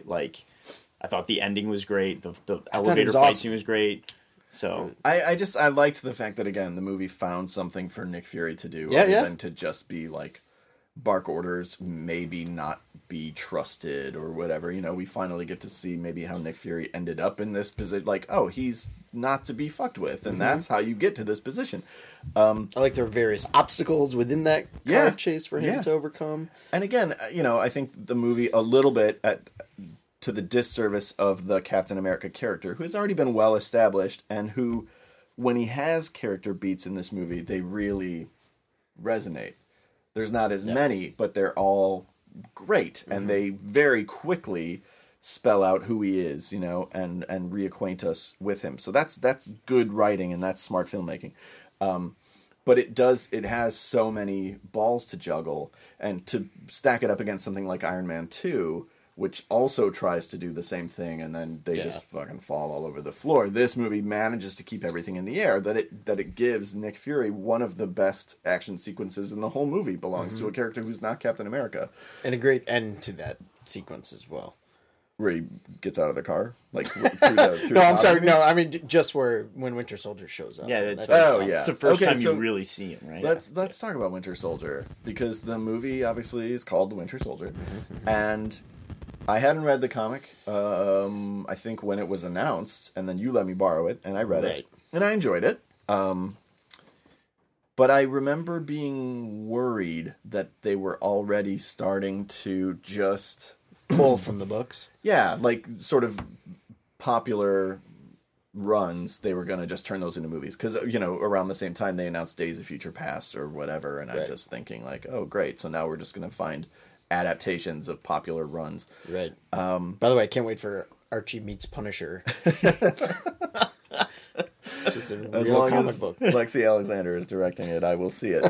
I thought the ending was great. The elevator fight scene was great. So I liked the fact that again the movie found something for Nick Fury to do other than to just be like bark orders, maybe not be trusted or whatever. You know, we finally get to see maybe how Nick Fury ended up in this position. Like, oh, he's not to be fucked with, and that's how you get to this position. I like there are various obstacles within that car chase for him to overcome. And again, you know, I think the movie a little bit to the disservice of the Captain America character, who has already been well established, and who, when he has character beats in this movie, they really resonate. There's not as many, but they're all great, and they very quickly spell out who he is, you know, and reacquaint us with him. So that's good writing, and that's smart filmmaking. But it has so many balls to juggle, and to stack it up against something like Iron Man 2, which also tries to do the same thing, and then they just fucking fall all over the floor. This movie manages to keep everything in the air, that it gives Nick Fury one of the best action sequences in the whole movie, belongs to a character who's not Captain America. And a great end to that sequence as well. Where he gets out of the car? Like, through the No, I'm sorry, no, I mean, just when Winter Soldier shows up. Yeah, it's it's the first time you really see him, right? Let's talk about Winter Soldier, because the movie obviously is called The Winter Soldier, and I hadn't read the comic, I think when it was announced, and then you let me borrow it, and I read it, and I enjoyed it. But I remember being worried that they were already starting to just pull from the books. Yeah, like sort of popular runs, they were going to just turn those into movies. Because, you know, around the same time they announced Days of Future Past or whatever, and I'm just thinking like, oh, great, so now we're just going to find adaptations of popular runs. Right. By the way, I can't wait for Archie Meets Punisher. Just a as real long comic as book. Lexi Alexander is directing it, I will see it.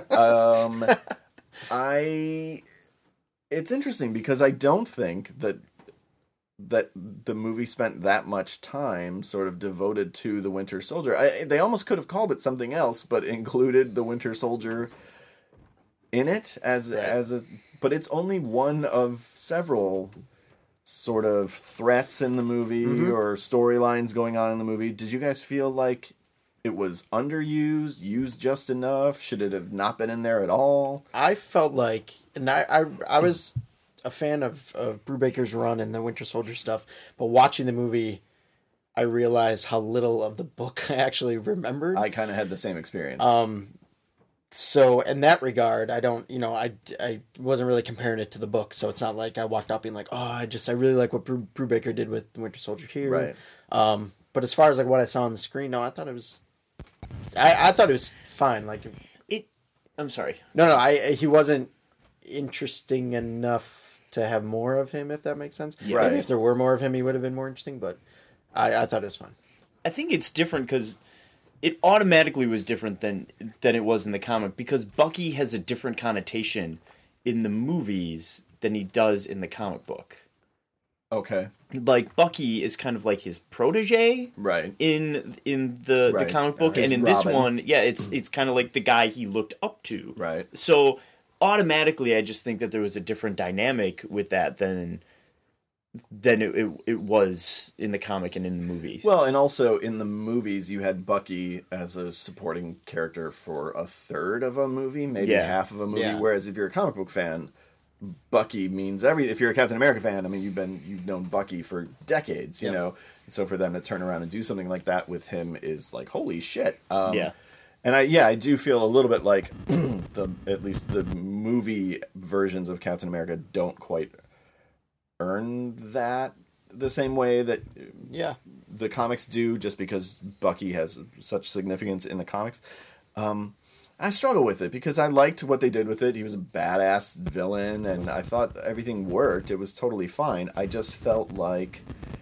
It's interesting because I don't think that the movie spent that much time sort of devoted to the Winter Soldier. They almost could have called it something else, but included the Winter Soldier in it as a. But it's only one of several sort of threats in the movie or storylines going on in the movie. Did you guys feel like it was underused, used just enough? Should it have not been in there at all? I felt like, and I was a fan of Brubaker's run and the Winter Soldier stuff, but watching the movie, I realized how little of the book I actually remembered. I kind of had the same experience. So in that regard, I don't, I wasn't really comparing it to the book, so it's not like I walked out being like, oh, I really like what Brubaker did with the Winter Soldier here. Right. But as far as like what I saw on the screen, no, I thought it was, I thought it was fine. Like I'm sorry. No, he wasn't interesting enough to have more of him, if that makes sense. Yeah. Right. Maybe if there were more of him, he would have been more interesting, but I thought it was fun. I think it's different because it automatically was different than it was in the comic, because Bucky has a different connotation in the movies than he does in the comic book. Okay. Like, Bucky is kind of like his protege, right? In the comic book, and in Robin. this one, it's kind of like the guy he looked up to, right? So automatically, I just think that there was a different dynamic with that than it was in the comic and in the movies. Well, and also in the movies, you had Bucky as a supporting character for a third of a movie, maybe half of a movie. Yeah. Whereas if you're a comic book fan, Bucky means everything. If you're a Captain America fan, I mean, you've known Bucky for decades, you know. And so for them to turn around and do something like that with him is like, holy shit. And I do feel a little bit like at least the movie versions of Captain America don't quite earn that the same way that the comics do, just because Bucky has such significance in the comics. I struggle with it because I liked what they did with it. He was a badass villain, and I thought everything worked. It was totally fine. I just felt like,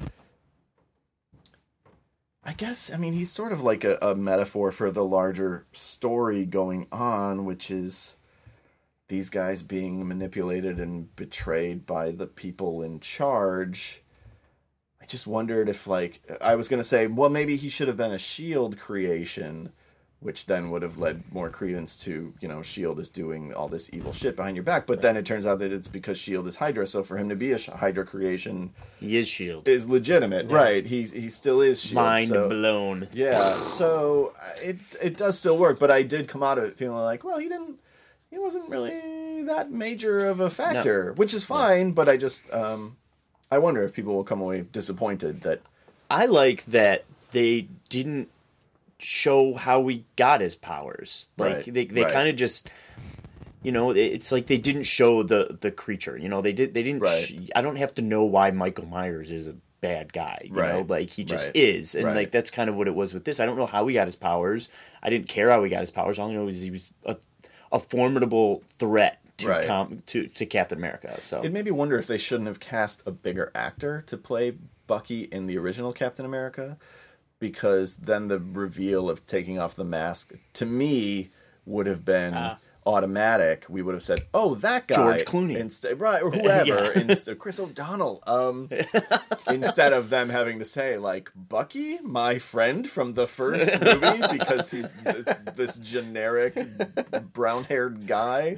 I guess, I mean, he's sort of like a metaphor for the larger story going on, which is these guys being manipulated and betrayed by the people in charge. I just wondered if, like, I was going to say, well, maybe he should have been a S.H.I.E.L.D. creation, which then would have led more credence to, S.H.I.E.L.D. is doing all this evil shit behind your back. But then it turns out that it's because S.H.I.E.L.D. is Hydra, so for him to be a Hydra creation... He is S.H.I.E.L.D. ...is legitimate, right. He still is S.H.I.E.L.D. Mind blown. Yeah, so it does still work, but I did come out of it feeling like, well, he wasn't really that major of a factor, which is fine, but I just... I wonder if people will come away disappointed that... I like that they didn't show how he got his powers. Like, they kind of just... it's like they didn't show the creature. They didn't... I don't have to know why Michael Myers is a bad guy. You know? Like, he just is. And, like, that's kind of what it was with this. I don't know how he got his powers. I didn't care how he got his powers. All I know is he was a formidable threat to Captain America. So it made me wonder if they shouldn't have cast a bigger actor to play Bucky in the original Captain America, because then the reveal of taking off the mask, to me, would have been automatic. We would have said, "Oh, that guy, George Clooney, or whoever, Chris O'Donnell." Instead of them having to say, like, Bucky, my friend from the first movie, because he's this generic brown-haired guy.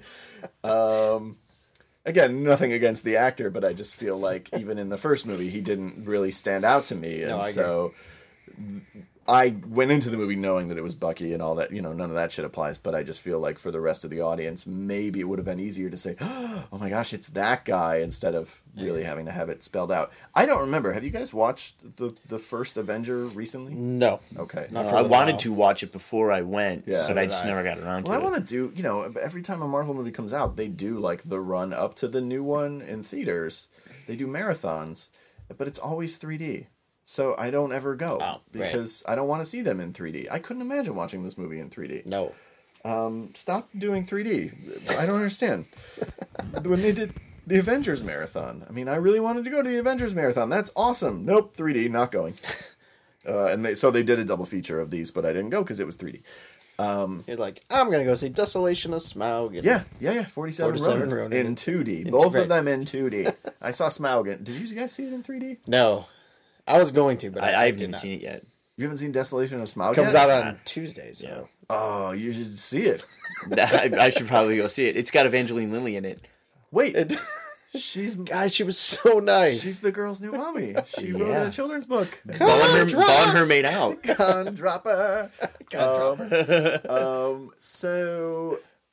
Again, nothing against the actor, but I just feel like even in the first movie, he didn't really stand out to me, and so I went into the movie knowing that it was Bucky and all that, none of that shit applies, but I just feel like for the rest of the audience, maybe it would have been easier to say, oh my gosh, it's that guy, instead of really having to have it spelled out. I don't remember. Have you guys watched the first Avenger recently? No. Okay. I wanted to watch it before I went, but I just never got around to it. Well, I want to do, every time a Marvel movie comes out, they do, like, the run up to the new one in theaters. They do marathons, but it's always 3D. So I don't ever go because I don't want to see them in 3D. I couldn't imagine watching this movie in 3D. No. Stop doing 3D. I don't understand. When they did the Avengers Marathon, I mean, I really wanted to go to the Avengers Marathon. That's awesome. Nope, 3D, not going. So they did a double feature of these, but I didn't go because it was 3D. You're like, I'm going to go see Desolation of Smaug. Yeah. 47 Ronin in 2D. Both of them in 2D. I saw Smaug. Did you guys see it in 3D? No. I was going to, but I haven't even seen it yet. You haven't seen Desolation of Smaug Comes yet? out on Tuesday, so... Yeah. Oh, you should see it. I should probably go see it. It's got Evangeline Lilly in it. Wait, Guys, she was so nice. She's the girl's new mommy. She wrote a children's book. Bawling her made out. Con dropper. So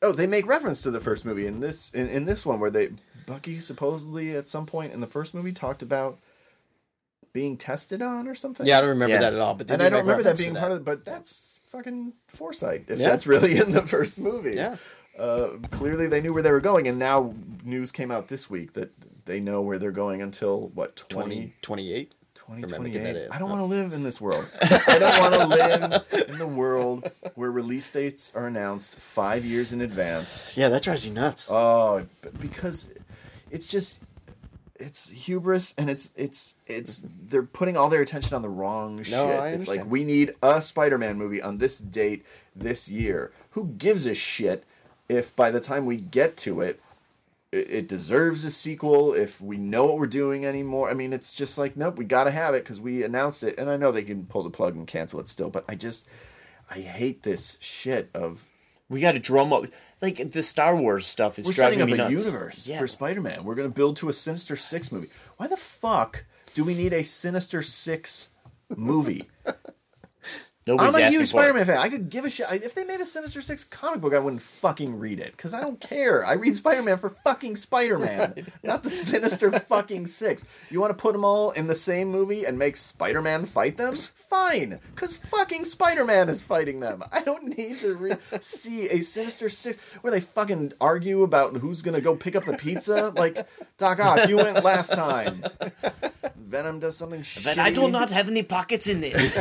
Oh, they make reference to the first movie in this one where Bucky supposedly at some point in the first movie talked about being tested on or something. Yeah, I don't remember that at all. But I don't remember that being part of it. But that's fucking foresight. If that's really in the first movie. Yeah. Clearly they knew where they were going, and now news came out this week that they know where they're going until what 2028. 2028. I don't want to live in this world. I don't want to live in the world where release dates are announced 5 years in advance. Yeah, that drives you nuts. Oh, because it's hubris, and it's they're putting all their attention on the wrong shit. It's like, we need a Spider-Man movie on this date this year. Who gives a shit if by the time we get to it, it deserves a sequel, if we know what we're doing anymore? I mean, it's just like, nope, we gotta have it because we announced it. And I know they can pull the plug and cancel it still, but I hate this shit of... We gotta drum up... Like, the Star Wars stuff is driving me nuts. We're setting up a universe for Spider-Man. We're gonna build to a Sinister Six movie. Why the fuck do we need a Sinister Six movie? Nobody's I'm a asking huge for it. Spider-Man fan. I could give a shit. If they made a Sinister Six comic book, I wouldn't fucking read it. Because I don't care. I read Spider-Man for fucking Spider-Man. Not the Sinister fucking Six. You want to put them all in the same movie and make Spider-Man fight them? Fine. Because fucking Spider-Man is fighting them. I don't need to see a Sinister Six where they fucking argue about who's going to go pick up the pizza. Like, Doc Ock, you went last time. Venom does something shitty. But I do not have any pockets in this.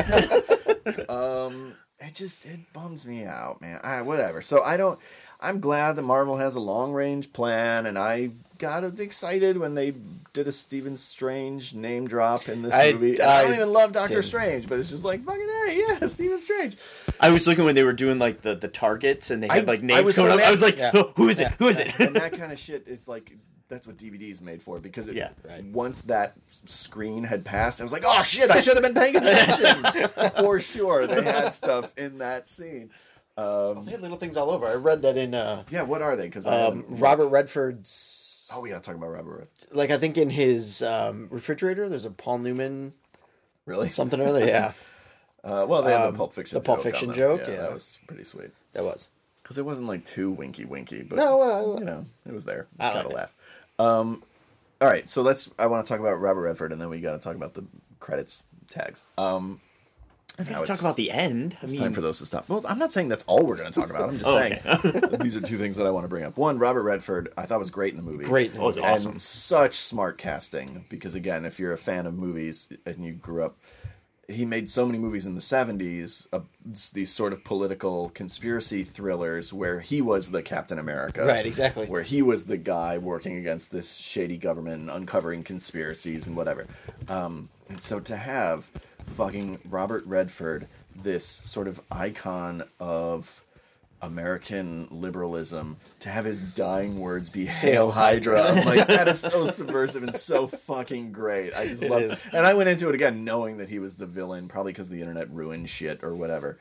It bums me out, man. Whatever. So I'm glad that Marvel has a long range plan, and I got excited when they did a Stephen Strange name drop in this movie. I don't even love Doctor Strange, but it's just like, fucking hey, yeah, Stephen Strange. I was looking when they were doing like the targets and they had like names going up. I was like, who is it? Who is it? And that kind of shit is like, that's what DVD is made for, because once that screen had passed, I was like, oh shit, I should have been paying attention. For sure, they had stuff in that scene. They had little things all over. I read that in... what are they? Because Robert Redford's... Oh, we gotta talk about Robert Redford. Like, I think in his refrigerator, there's a Paul Newman... Really? Something or other, yeah. Well, they had the Pulp Fiction joke. The Pulp Fiction joke, yeah. That was pretty sweet. That was. Because it wasn't like too winky, but it was there. Gotta laugh. All right, so I want to talk about Robert Redford, and then we got to talk about the credits tags. I think talk about the end. It's time for those to stop. Well, I'm not saying that's all we're going to talk about. I'm just saying these are two things that I want to bring up. One, Robert Redford, I thought was great in the movie. Great in the movie. It was awesome. And such smart casting, because again, if you're a fan of movies and you grew up, he made so many movies in the 70s, these sort of political conspiracy thrillers where he was the Captain America. Right, exactly. Where he was the guy working against this shady government and uncovering conspiracies and whatever. And so to have fucking Robert Redford, this sort of icon of American liberalism, to have his dying words be "Hail Hydra," I'm like, that is so subversive and so fucking great. I just love it. And I went into it again knowing that he was the villain, probably because the internet ruined shit or whatever.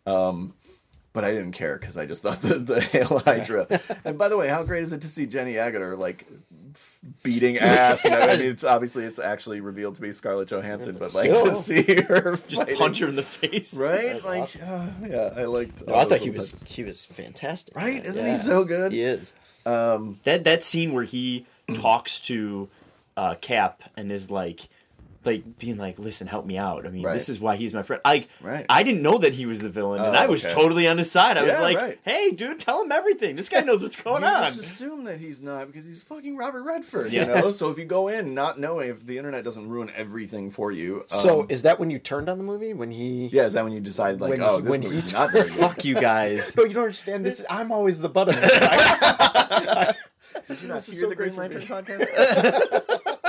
But I didn't care because I just thought the Hail Hydra. And by the way, how great is it to see Jenny Agutter like beating ass? And I mean, it's actually revealed to be Scarlett Johansson, but like to see her just punch her in the face, right? Like, awesome. Yeah, I liked. No, I thought he was fantastic, right? Isn't he so good? He is. That scene where he talks to Cap and is like being like, listen, help me out. I mean, this is why he's my friend. I didn't know that he was the villain, and I was totally on his side. I was like, hey, dude, tell him everything. This guy knows what's going on. You just assume that he's not, because he's fucking Robert Redford, you know? So if you go in not knowing, if the internet doesn't ruin everything for you. So is that when you turned on the movie? When he... Yeah, is that when you decided, like, this movie's not very good? Fuck you guys. No, you don't understand. I'm always the butt of this. Did you not hear the Green Lantern podcast?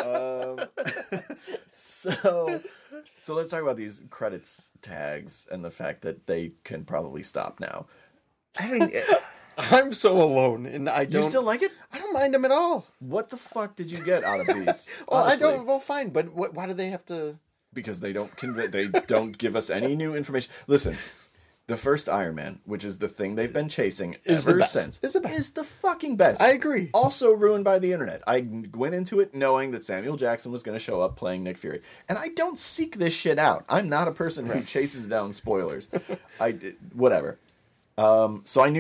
So let's talk about these credits tags and the fact that they can probably stop now. I mean, I'm so alone, and I don't... You still like it? I don't mind them at all. What the fuck did you get out of these? Well, I don't... Well, fine, but why do they have to... Because they don't give us any new information. Listen... The first Iron Man, which is the thing they've been chasing ever since, is the fucking best. I agree. Also ruined by the internet. I went into it knowing that Samuel Jackson was going to show up playing Nick Fury. And I don't seek this shit out. I'm not a person who chases down spoilers. Whatever. So I knew that.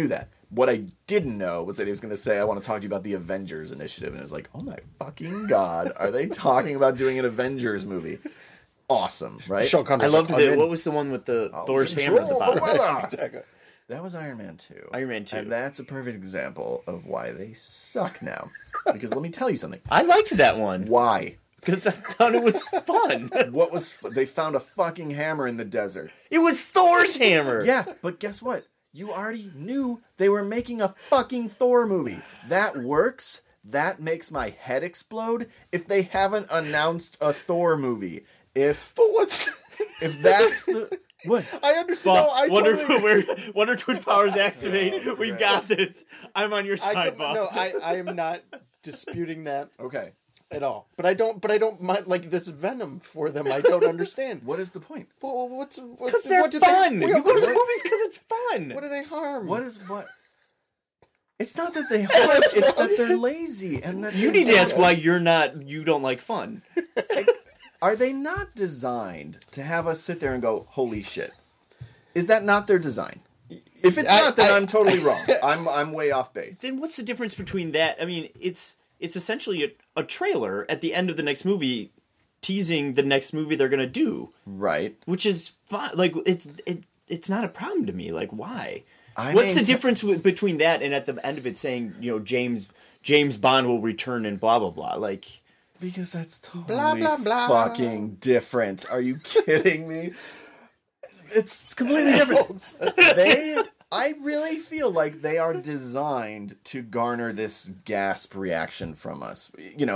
What I didn't know was that he was going to say, I want to talk to you about the Avengers initiative. And it was like, oh my fucking God, are they talking about doing an Avengers movie? Awesome, right? Sean Connery. I loved it. What was the one with the Thor's hammer at the bottom? Exactly. That was Iron Man 2. Iron Man 2. And that's a perfect example of why they suck now. Because let me tell you something. I liked that one. Why? Because I thought it was fun. What was... They found a fucking hammer in the desert. It was Thor's hammer. Yeah, but guess what? You already knew they were making a fucking Thor movie. That works. That makes my head explode if they haven't announced a Thor movie. If that's the... What? I understand. No, I Wonder Twin Powers activate. We've got this. I'm on your side, Bob. No, I am not disputing that Okay. at all. But I don't mind, like, this venom for them. I don't understand. What is the point? Well, Because they're fun. You go to the movies because it's fun. What do they harm? What? It's not that they harm. It's that they're lazy and that You need to ask why you don't like fun. Are they not designed to have us sit there and go, holy shit? Is that not their design? If it's not, then I'm totally wrong. I'm way off base. Then what's the difference between that? I mean, it's essentially a trailer at the end of the next movie teasing the next movie they're going to do. Right. Which is fine. Like, it's not a problem to me. Like, why? What's the difference between that and at the end of it saying, James Bond will return and blah, blah, blah? Like... Because that's totally blah, blah, blah. fucking different. Are you kidding me? It's completely different. I really feel like they are designed to garner this gasp reaction from us.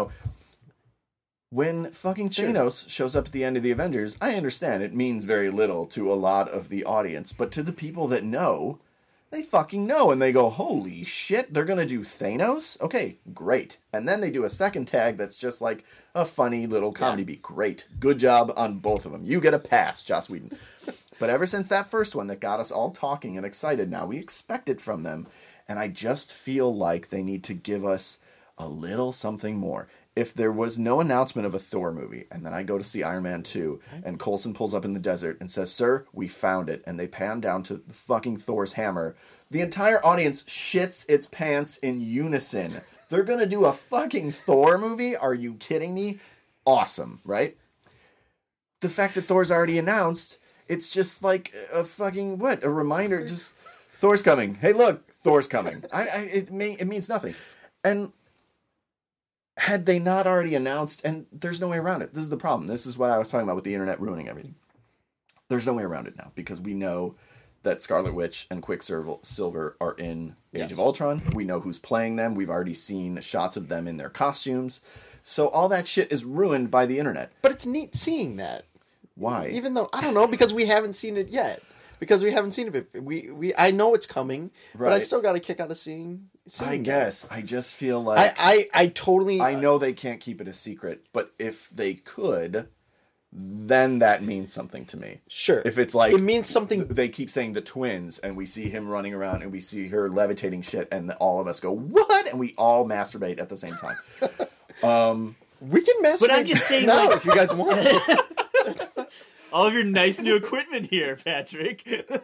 When fucking Thanos shows up at the end of the Avengers, I understand it means very little to a lot of the audience, but to the people that know, they fucking know, and they go, holy shit, they're gonna do Thanos? Okay, great. And then they do a second tag that's just like a funny little comedy beat. Great. Good job on both of them. You get a pass, Joss Whedon. But ever since that first one that got us all talking and excited, now we expect it from them. And I just feel like they need to give us a little something more. If there was no announcement of a Thor movie, and then I go to see Iron Man 2, and Coulson pulls up in the desert and says, sir, we found it, and they pan down to the fucking Thor's hammer, the entire audience shits its pants in unison. They're gonna do a fucking Thor movie? Are you kidding me? Awesome, right? The fact that Thor's already announced, it's just like a fucking, a reminder, just, Thor's coming. Hey, look, Thor's coming. It means nothing. And... had they not already announced, and there's no way around it. This is the problem. This is what I was talking about with the internet ruining everything. There's no way around it now, because we know that Scarlet Witch and Quicksilver are in Age of Ultron. We know who's playing them. We've already seen shots of them in their costumes. So all that shit is ruined by the internet. But it's neat seeing that. Why? Even though, I don't know, because we haven't seen it yet. Because we haven't seen it. I know it's coming, but I still got a kick out of seeing I guess. That. I just feel like... I totally... I know they can't keep it a secret, but if they could, then that means something to me. Sure. If it's like... It means something... They keep saying the twins, and we see him running around, and we see her levitating shit, and all of us go, what? And we all masturbate at the same time. We can masturbate but I'm just saying, now if you guys want to. All of your nice new equipment here, Patrick.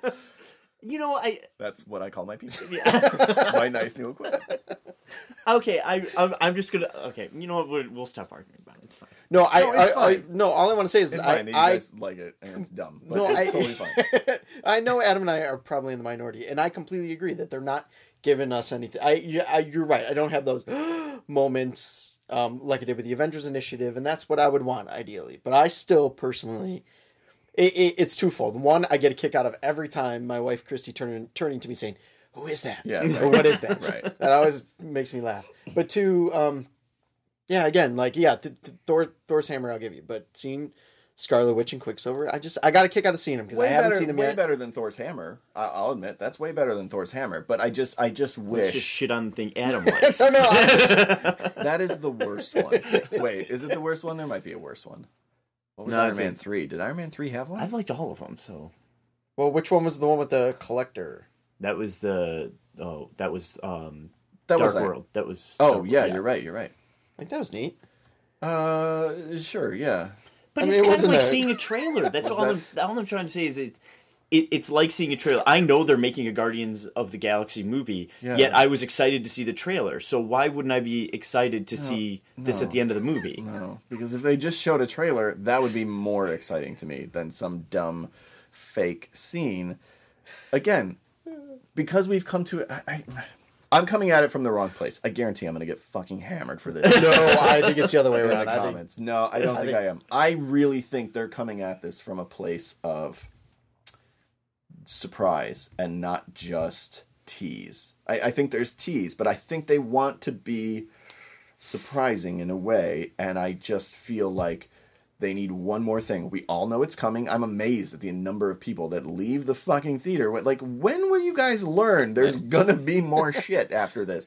That's what I call my people. Yeah. My nice new equipment. Okay, I'm just gonna... Okay, you know what? We'll stop arguing about it. It's fine. No, all I want to say is it's fine. You guys like it, and it's dumb. But it's totally fine. I know Adam and I are probably in the minority, and I completely agree that they're not giving us anything. You're right. I don't have those moments like I did with the Avengers Initiative, and that's what I would want, ideally. But I still, personally... It's twofold. One, I get a kick out of every time my wife Christy turning to me saying, "Who is that?" Yeah, right. Or "What is that?" Right. That always makes me laugh. But two, again, Thor's hammer I'll give you. But seeing Scarlet Witch and Quicksilver, I got a kick out of seeing them because I haven't seen them yet. Way better than Thor's hammer. I'll admit that's way better than Thor's hammer. But I just wish. Let's just shit on the thing Adam likes. That is the worst one. Wait, is it the worst one? There might be a worse one. What was Iron Man 3? Did Iron Man 3 have one? I've liked all of them, so... Well, which one was the one with the collector? That was Dark World. That was... Oh, yeah, you're right. I think that was neat. Sure, yeah. But it's kind of like seeing a trailer. That's all I'm trying to say is it's like seeing a trailer. I know they're making a Guardians of the Galaxy movie, Yeah. yet I was excited to see the trailer. So why wouldn't I be excited to see this at the end of the movie? No, because if they just showed a trailer, that would be more exciting to me than some dumb, fake scene. Again, because we've come to it, I'm coming at it from the wrong place. I guarantee I'm going to get fucking hammered for this. No, I think it's the other way In around. the comments. No, I don't think I am. I really think they're coming at this from a place of surprise and not just tease. I think there's tease, but I think they want to be surprising in a way, and I just feel like they need one more thing. We all know it's coming. I'm amazed at the number of people that leave the fucking theater. Like, when will you guys learn there's gonna be more shit after this?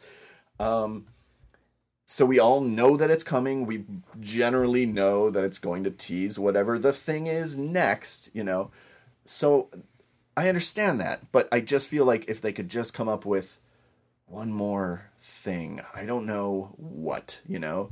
So we all know that it's coming. We generally know that it's going to tease whatever the thing is next, you know? So I understand that, but I just feel like if they could just come up with one more thing, I don't know what, you know?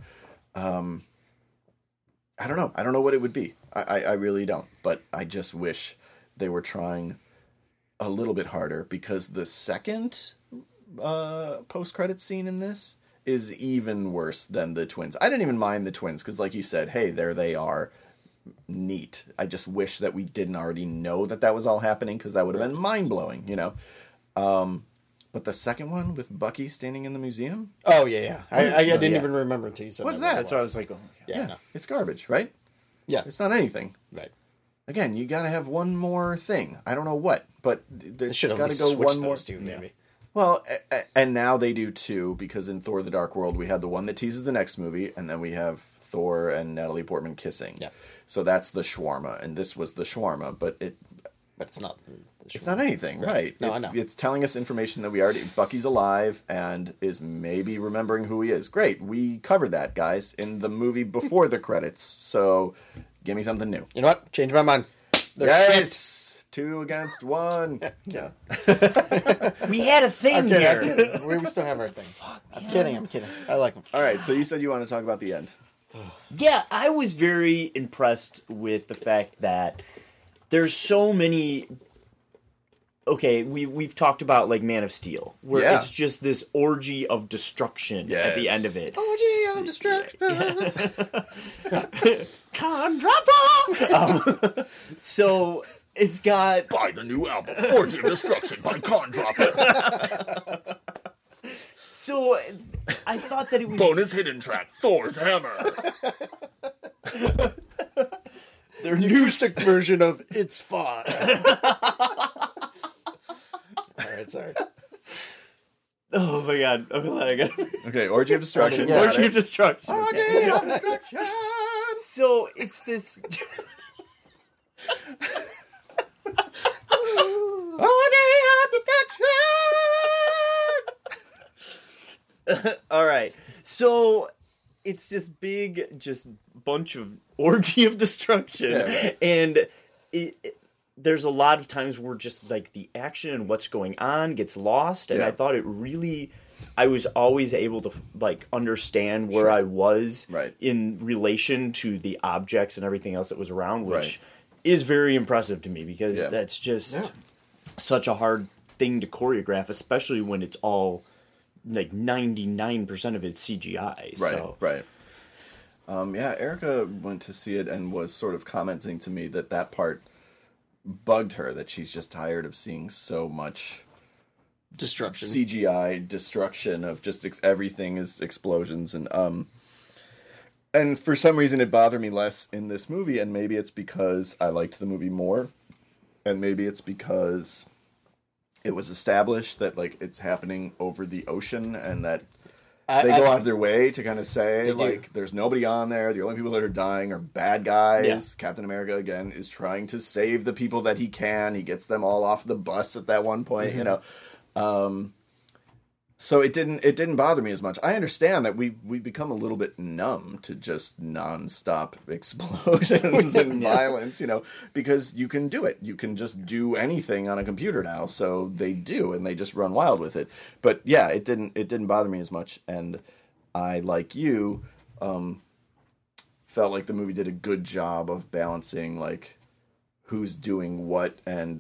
I don't know. I don't know what it would be. I really don't. But I just wish they were trying a little bit harder, because the second post-credit scene in this is even worse than the twins. I didn't even mind the twins, because like you said, hey, there they are. Neat. I just wish that we didn't already know that that was all happening, because that would have been mind-blowing, you know? But the second one with Bucky standing in the museum? Oh, yeah. I didn't even remember until you said What's that. that? That's why I was like, oh, Yeah, no. It's garbage, right? Yeah. It's not anything. Right. Again, you got to have one more thing. I don't know what, but They there's should have got to go switched one more. those two, maybe. Well, and now they do too, because in Thor: The Dark World we had the one that teases the next movie, and then we have Thor and Natalie Portman kissing. Yeah. So that's the shawarma, and this was the shawarma, but But it's not. it's not anything, right? No, it's, I know. It's telling us information that we already. Bucky's alive and is maybe remembering who he is. Great, we covered that, guys, in the movie before the credits. So, give me something new. You know what? Change my mind. They're Yes, 2 against 1. Yeah. we had a thing I'm here. kidding. We still have our thing. I'm kidding. I like them. All right. So you said you want to talk about the end. Yeah, I was very impressed with the fact that there's so many. Okay, we've talked about like Man of Steel, where Yeah. it's just this orgy of destruction at the Yes. end of it. Oh, gee, I'm distracted. Contrappa. So it's got Buy the new album, Orgy of Destruction by Contrappa. so. I thought that it was Bonus hidden track, Thor's Hammer. their new Acoustic version of It's Fine. All right, sorry. Oh my god! I'm glad I got Okay, Orgy of Destruction. Yeah. orgy of destruction. Orgy of Destruction. So it's this. All right, so it's this big, just bunch of orgy of destruction, Yeah, right. and there's a lot of times where just like the action and what's going on gets lost, and Yeah. I thought it really. I was always able to like understand where I was Right. in relation to the objects and everything else that was around, which Right. is very impressive to me, because Yeah. that's just Yeah. such a hard thing to choreograph, especially when it's all like 99% of it's CGI. Right, So. right. Yeah, Erica went to see it and was sort of commenting to me that that part bugged her, that she's just tired of seeing so much Destruction. CGI destruction of just everything is explosions, and for some reason it bothered me less in this movie, and maybe it's because I liked the movie more, and maybe it's because it was established that like it's happening over the ocean, and that they go out of their way to kind of say do. like there's nobody on there, the only people that are dying are bad guys. Yeah. Captain America again is trying to save the people that he can. He gets them all off the bus at that one point, you know. So it didn't bother me as much. I understand that we've become a little bit numb to just nonstop explosions and violence, you know, because you can do it. You can just do anything on a computer now, so they do, and they just run wild with it. But yeah, it didn't bother me as much, and I, like you, felt like the movie did a good job of balancing like who's doing what and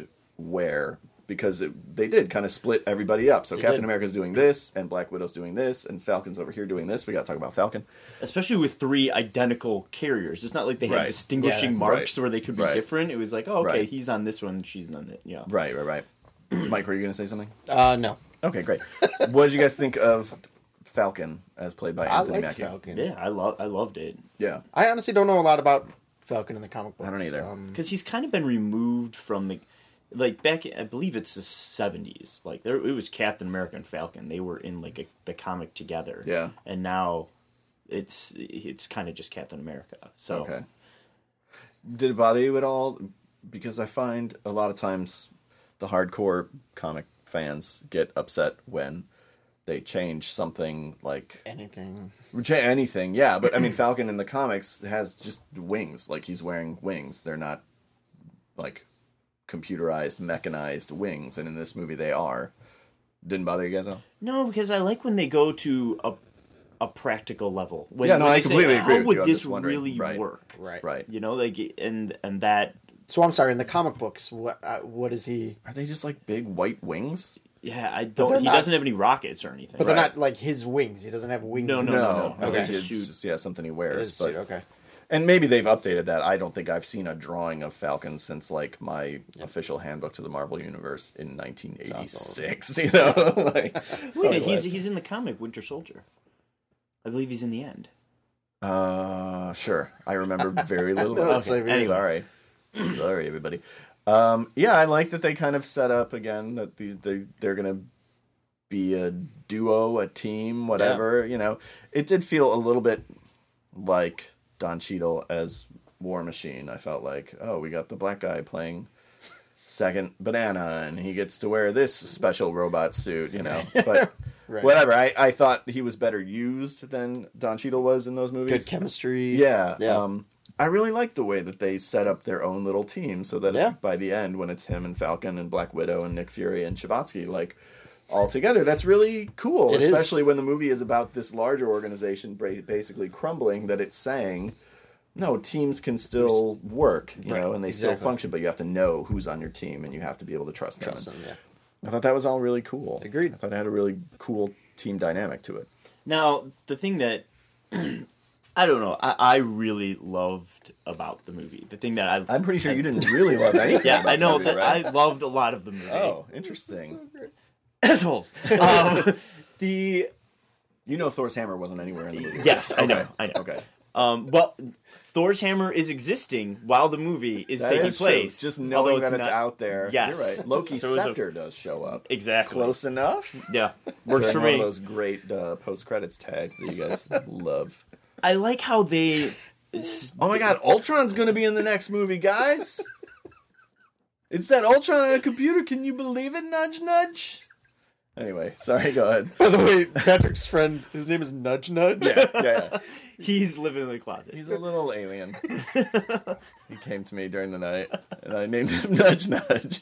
where, because they did kind of split everybody up. So Captain did. America's doing this, and Black Widow's doing this, and Falcon's over here doing this. We got to talk about Falcon. Especially with 3 identical carriers. It's not like they had Right. distinguishing Yeah, marks right. where they could be Right. different. It was like, oh, okay, Right. he's on this one, she's on that. Yeah. Right. Mike, were you going to say something? No. Okay, great. What did you guys think of Falcon as played by I Anthony liked Mackie? Falcon. Yeah, I loved it. Yeah. I honestly don't know a lot about Falcon in the comic books. I don't either. Because he's kind of been removed from the, like back, I believe it's the 70s. Like it was Captain America and Falcon. They were in like the comic together. Yeah. And now it's kind of just Captain America. So Okay. Did it bother you at all? Because I find a lot of times the hardcore comic fans get upset when they change something like Anything. anything. Yeah, but I mean, Falcon in the comics has just wings. Like he's wearing wings. They're not like computerized, mechanized wings, and in this movie they are. Didn't bother you guys at all? No, because I like when they go to a practical level. When, Yeah, no, when I they say, completely agree how with would you. I'm this just wondering. really Right. work? Right. Right. You know, like and that. So I'm sorry. In the comic books, what is he? Are they just like big white wings? Yeah, I they're don't. He not- doesn't have any rockets or anything. But they're Right. not like his wings. He doesn't have wings. No, no. Okay. It's a It's suit. just something he It wears. is But suit, okay. and maybe they've updated that. I don't think I've seen a drawing of Falcon since like my official handbook to the Marvel Universe in 1986. You know, like Wait, he's in the comic Winter Soldier. I believe he's in the end. sure. I remember very little. No, it's like- Sorry, sorry, everybody. Yeah, I like that they kind of set up again that they're gonna be a duo, a team, whatever. You know, it did feel a little bit like Don Cheadle as War Machine. I felt like, oh, we got the black guy playing Second Banana, and he gets to wear this special robot suit, you know. But Right. whatever, I thought he was better used than Don Cheadle was in those movies. Good chemistry. Yeah. Yeah. I really like the way that they set up their own little team so that Yeah. by the end, when it's him and Falcon and Black Widow and Nick Fury and Shyamalan, like, all together, that's really cool. It is. Especially when the movie is about this larger organization basically crumbling, that it's saying, no, teams can still work, you know, and they still exactly. function, but you have to know who's on your team and you have to be able to trust them. Trust him, yeah. I thought that was all really cool. Agreed. I thought it had a really cool team dynamic to it. Now, the thing that I don't know, I really loved about the movie. The thing that I'm pretty sure you didn't really love anything. yeah, about I know the movie, that right? I loved a lot of the movie. Oh, interesting. Assholes. The You know Thor's hammer wasn't anywhere in the movie. yes, I know, Okay. I know. Okay. Well, Thor's hammer is existing while the movie is That taking is true. place. Just although knowing that it's not- out there. Yes. You're right. Loki's So it was a- scepter does show up. Exactly. Close enough. Yeah, works During for one me. of those great post-credits tags that you guys love. I like how they. Oh my god, Ultron's gonna be in the next movie, guys! It's that Ultron on a computer, can you believe it? Nudge, nudge! Anyway, sorry, go ahead. By the way, Patrick's friend, his name is Nudge Nudge. Yeah. He's living in the closet. He's a little alien. He came to me during the night, and I named him Nudge Nudge.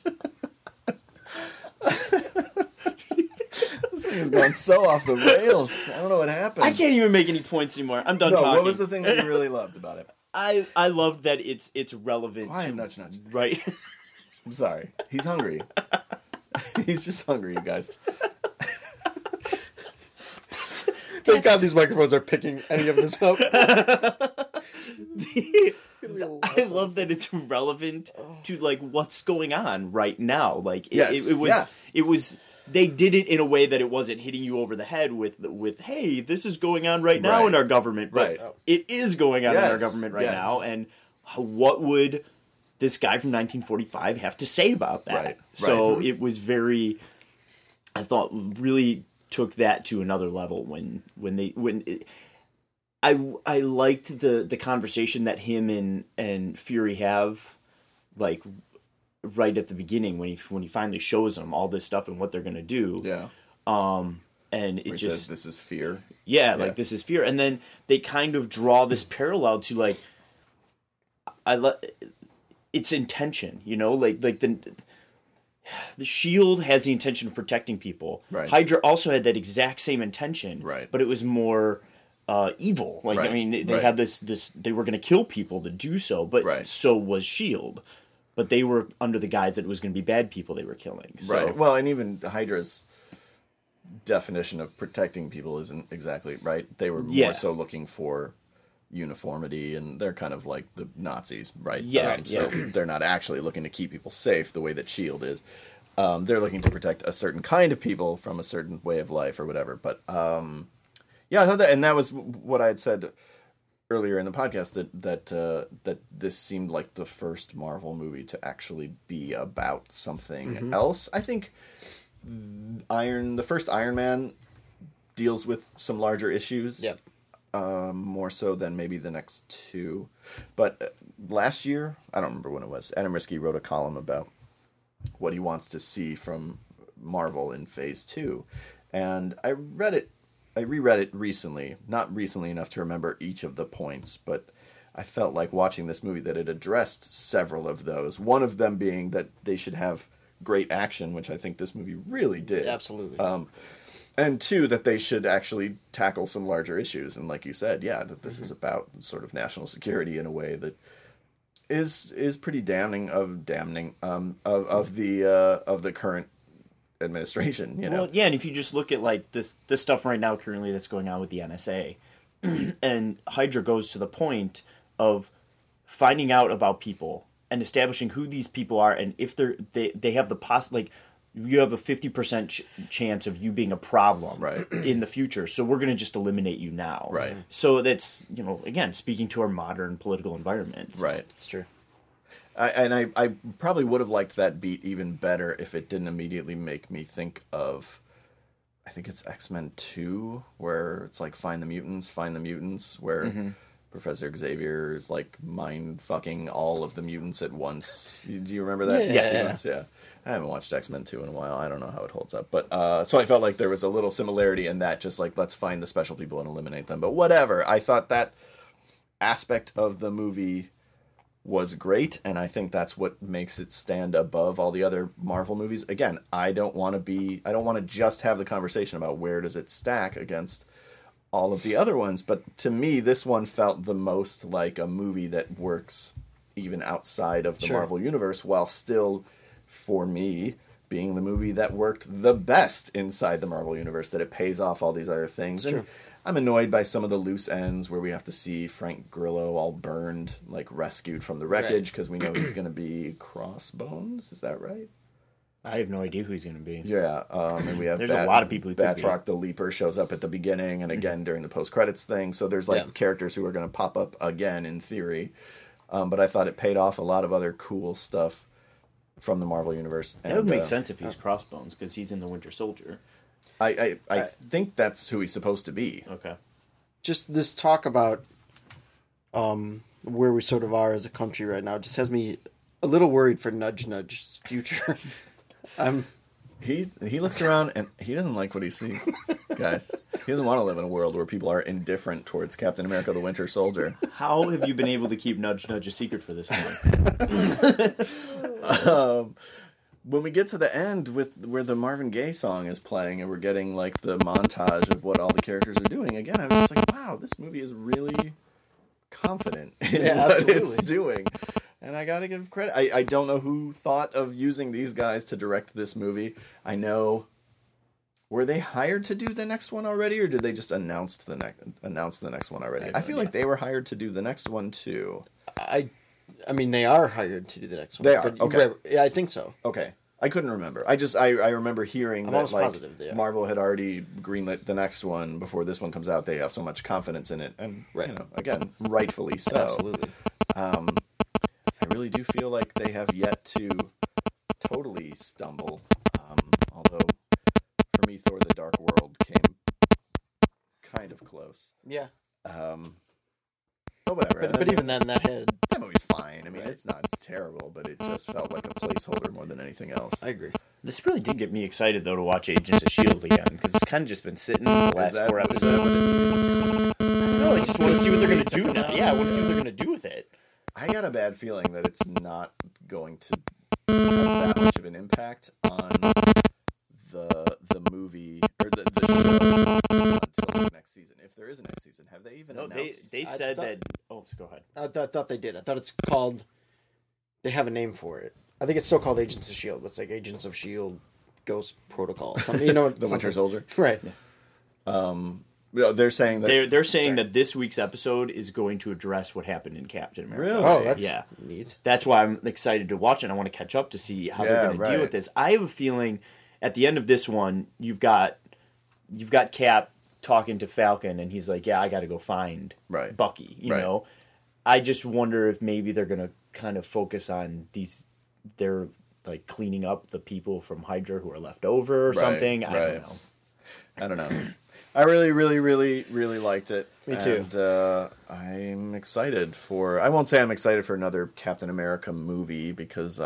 This thing is going so off the rails. I don't know what happened. I can't even make any points anymore. I'm done No, talking. what was the thing that you really loved about it? I love that it's relevant. Quiet, to, Nudge Nudge. Right. I'm sorry. He's hungry. He's just hungry, you guys. Thank God these microphones are picking any of this up. I love that it's relevant to like what's going on right now. Like Yes, it was yeah. it was they did it in a way that it wasn't hitting you over the head with hey, this is going on right now Right. in our government, but Right. it is going on in our Yes, government right yes. now, and what would this guy from 1945 have to say about that? Right, So right. it was very, I thought, really took that to another level I liked the conversation that him and Fury have, like right at the beginning when he finally shows them all this stuff and what they're gonna do. Yeah. And it He just says this is fear. yeah, Yeah. like this is fear, and then they kind of draw this parallel to like its intention, you know, like the Shield has the intention of protecting people. Right. Hydra also had that exact same intention. Right. But it was more evil. Like I Right, mean, they right. had this they were going to kill people to do so, but Right. so was Shield. but they were under the guise that it was going to be bad people they were killing. So, Right. Well, and even Hydra's definition of protecting people isn't exactly right. They were more so looking for uniformity, and they're kind of like the Nazis, right? So they're not actually looking to keep people safe the way that S.H.I.E.L.D. is. They're looking to protect a certain kind of people from a certain way of life or whatever. But yeah, I thought that, and that was what I had said earlier in the podcast, that this seemed like the first Marvel movie to actually be about something else. I think the first Iron Man deals with some larger issues. Yep. More so than maybe the next two. But last year, I don't remember when it was, Adam Risky wrote a column about what he wants to see from Marvel in Phase 2. And I reread it recently, not recently enough to remember each of the points, but I felt like watching this movie that it addressed several of those. One of them being that they should have great action, which I think this movie really did. Absolutely. And two, that they should actually tackle some larger issues. And like you said, yeah, that this is about sort of national security in a way that is pretty damning of the current administration, you know. Well, yeah, and if you just look at like this stuff right now currently that's going on with the NSA, and Hydra goes to the point of finding out about people and establishing who these people are, and if they have the like you have a 50% chance of you being a problem in the future, so we're going to just eliminate you now. Right. So that's, again, speaking to our modern political environment. Right. It's true. I probably would have liked that beat even better if it didn't immediately make me think of, I think it's X-Men 2, where it's like find the mutants, where Professor Xavier is like mind fucking all of the mutants at once. Do you remember that? Yeah. I haven't watched X-Men 2 in a while. I don't know how it holds up. But so I felt like there was a little similarity in that, just like let's find the special people and eliminate them. But whatever. I thought that aspect of the movie was great, and I think that's what makes it stand above all the other Marvel movies. Again, I don't want to just have the conversation about where does it stack against all of the other ones, but to me this one felt the most like a movie that works even outside of the Marvel universe, while still, for me, being the movie that worked the best inside the Marvel universe, that it pays off all these other things. And I'm annoyed by some of the loose ends where we have to see Frank Grillo all burned, like rescued from the wreckage, because we know he's going to be Crossbones. Is that right? I have no idea who he's going to be. Yeah, and we have there's a lot of people who could be. Batroc the Leaper shows up at the beginning and again during the post-credits thing, so there's like characters who are going to pop up again in theory. But I thought it paid off a lot of other cool stuff from the Marvel universe. That would make sense if he's Crossbones, because he's in the Winter Soldier. I think that's who he's supposed to be. Okay. Just this talk about where we sort of are as a country right now just has me a little worried for Nudge Nudge's future. He looks around and he doesn't like what he sees, guys. He doesn't want to live in a world where people are indifferent towards Captain America: The Winter Soldier. How have you been able to keep Nudge Nudge a secret for this long? When we get to the end with where the Marvin Gaye song is playing and we're getting like the montage of what all the characters are doing, again, I was just like, wow, this movie is really confident in what it's doing. And I gotta give credit. I don't know who thought of using these guys to direct this movie. I know. Were they hired to do the next one already, or did they just announce the next one already? I feel like they were hired to do the next one too. I mean, they are hired to do the next one. They are. Okay. Yeah, I think so. Okay. I couldn't remember. I remember hearing that like Marvel had already greenlit the next one before this one comes out. They have so much confidence in it, and again, rightfully so. Absolutely. I really do feel like they have yet to totally stumble. Although, for me, Thor: The Dark World came kind of close. Yeah. But whatever. But even then, that movie's fine. I mean, it's not terrible, but it just felt like a placeholder more than anything else. I agree. This really did get me excited, though, to watch Agents of S.H.I.E.L.D. again, because it's kind of just been sitting the last 4 episodes. I don't know, I just want to see what they're going to do now. Yeah, I want to see what they're going to do with it. I got a bad feeling that it's not going to have that much of an impact on the movie or the show until the next season. If there is a next season, have they even announced? They said that. Oh, go ahead. I thought they did. I thought it's called They have a name for it. I think it's still called Agents of S.H.I.E.L.D., but it's like Agents of S.H.I.E.L.D. Ghost Protocol. Something, you know, The Winter Soldier. Right. They're saying that They're saying that this week's episode is going to address what happened in Captain America. Really? Oh, that's Yeah. neat. That's why I'm excited to watch it. I want to catch up to see how they're going to deal right. with this. I have a feeling at the end of this one, you've got Cap talking to Falcon, and he's like, "Yeah, I got to go find Right. Bucky." You Right. know, I just wonder if maybe they're going to kind of focus on these. They're like cleaning up the people from Hydra who are left over or Right, something. I right. don't know. I don't know. I really, really, really, really liked it. Me too. And I'm excited for. I won't say I'm excited for another Captain America movie because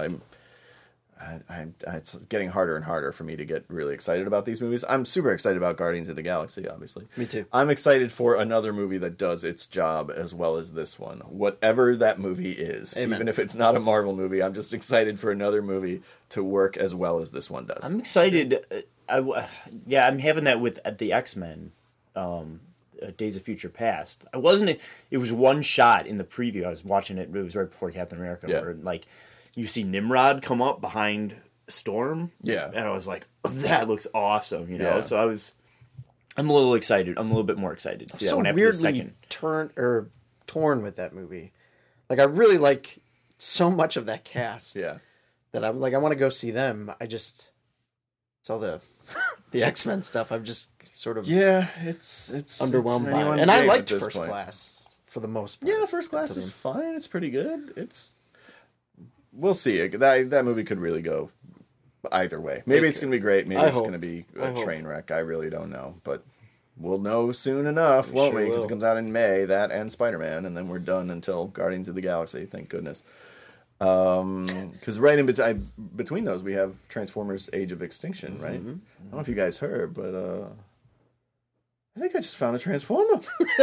it's getting harder and harder for me to get really excited about these movies. I'm super excited about Guardians of the Galaxy, obviously. Me too. I'm excited for another movie that does its job as well as this one. Whatever that movie is. Amen. Even if it's not a Marvel movie, I'm just excited for another movie to work as well as this one does. I'm excited. I'm having that with the X-Men, Days of Future Past. I wasn't. It was one shot in the preview. I was watching it. It was right before Captain America. Yeah. Where, like, you see Nimrod come up behind Storm. Yeah. And I was like, that looks awesome. You know. Yeah. So I'm a little excited. I'm a little bit more excited to see that So one after the weirdly second. torn with that movie. Like, I really like so much of that cast. Yeah. That I'm like, I want to go see them. It's all the X-Men stuff. I'm just sort of Yeah, it's underwhelmed it's by it. anyone's And I game liked at this First point. Class for the most part. Yeah, First Class is fine. It's pretty good. We'll see. That movie could really go either way. Maybe it's going to be great. Maybe it's going to be a train wreck. I really don't know, but we'll know soon enough, won't sure we? Because will. it comes out in May. That and Spider-Man, and then we're done until Guardians of the Galaxy. Thank goodness. Because right in between those, we have Transformers: Age of Extinction. Right? Mm-hmm. I don't know if you guys heard, but I think I just found a Transformer.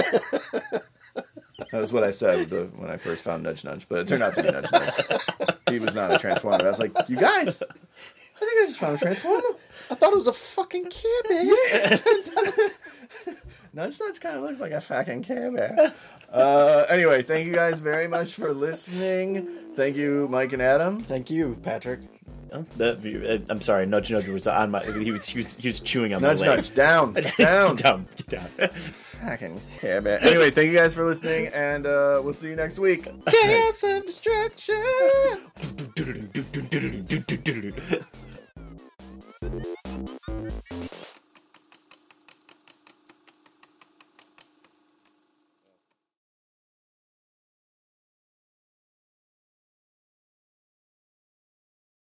That was what I said when I first found Nudge Nudge, but it turned out to be Nudge Nudge. He was not a Transformer. I was like, you guys, I think I just found a Transformer. I thought it was a fucking Care Bear. Nudge Nudge kind of looks like a fucking Care Bear. Anyway, thank you guys very much for listening. Thank you, Mike and Adam. Thank you, Patrick. Oh, I'm sorry. Nudge Nudge was on my. He was chewing on Nudge my leg. Nudge, down. Get down. Fucking Care Bear. Anyway, thank you guys for listening, and we'll see you next week. Chaos of Destruction.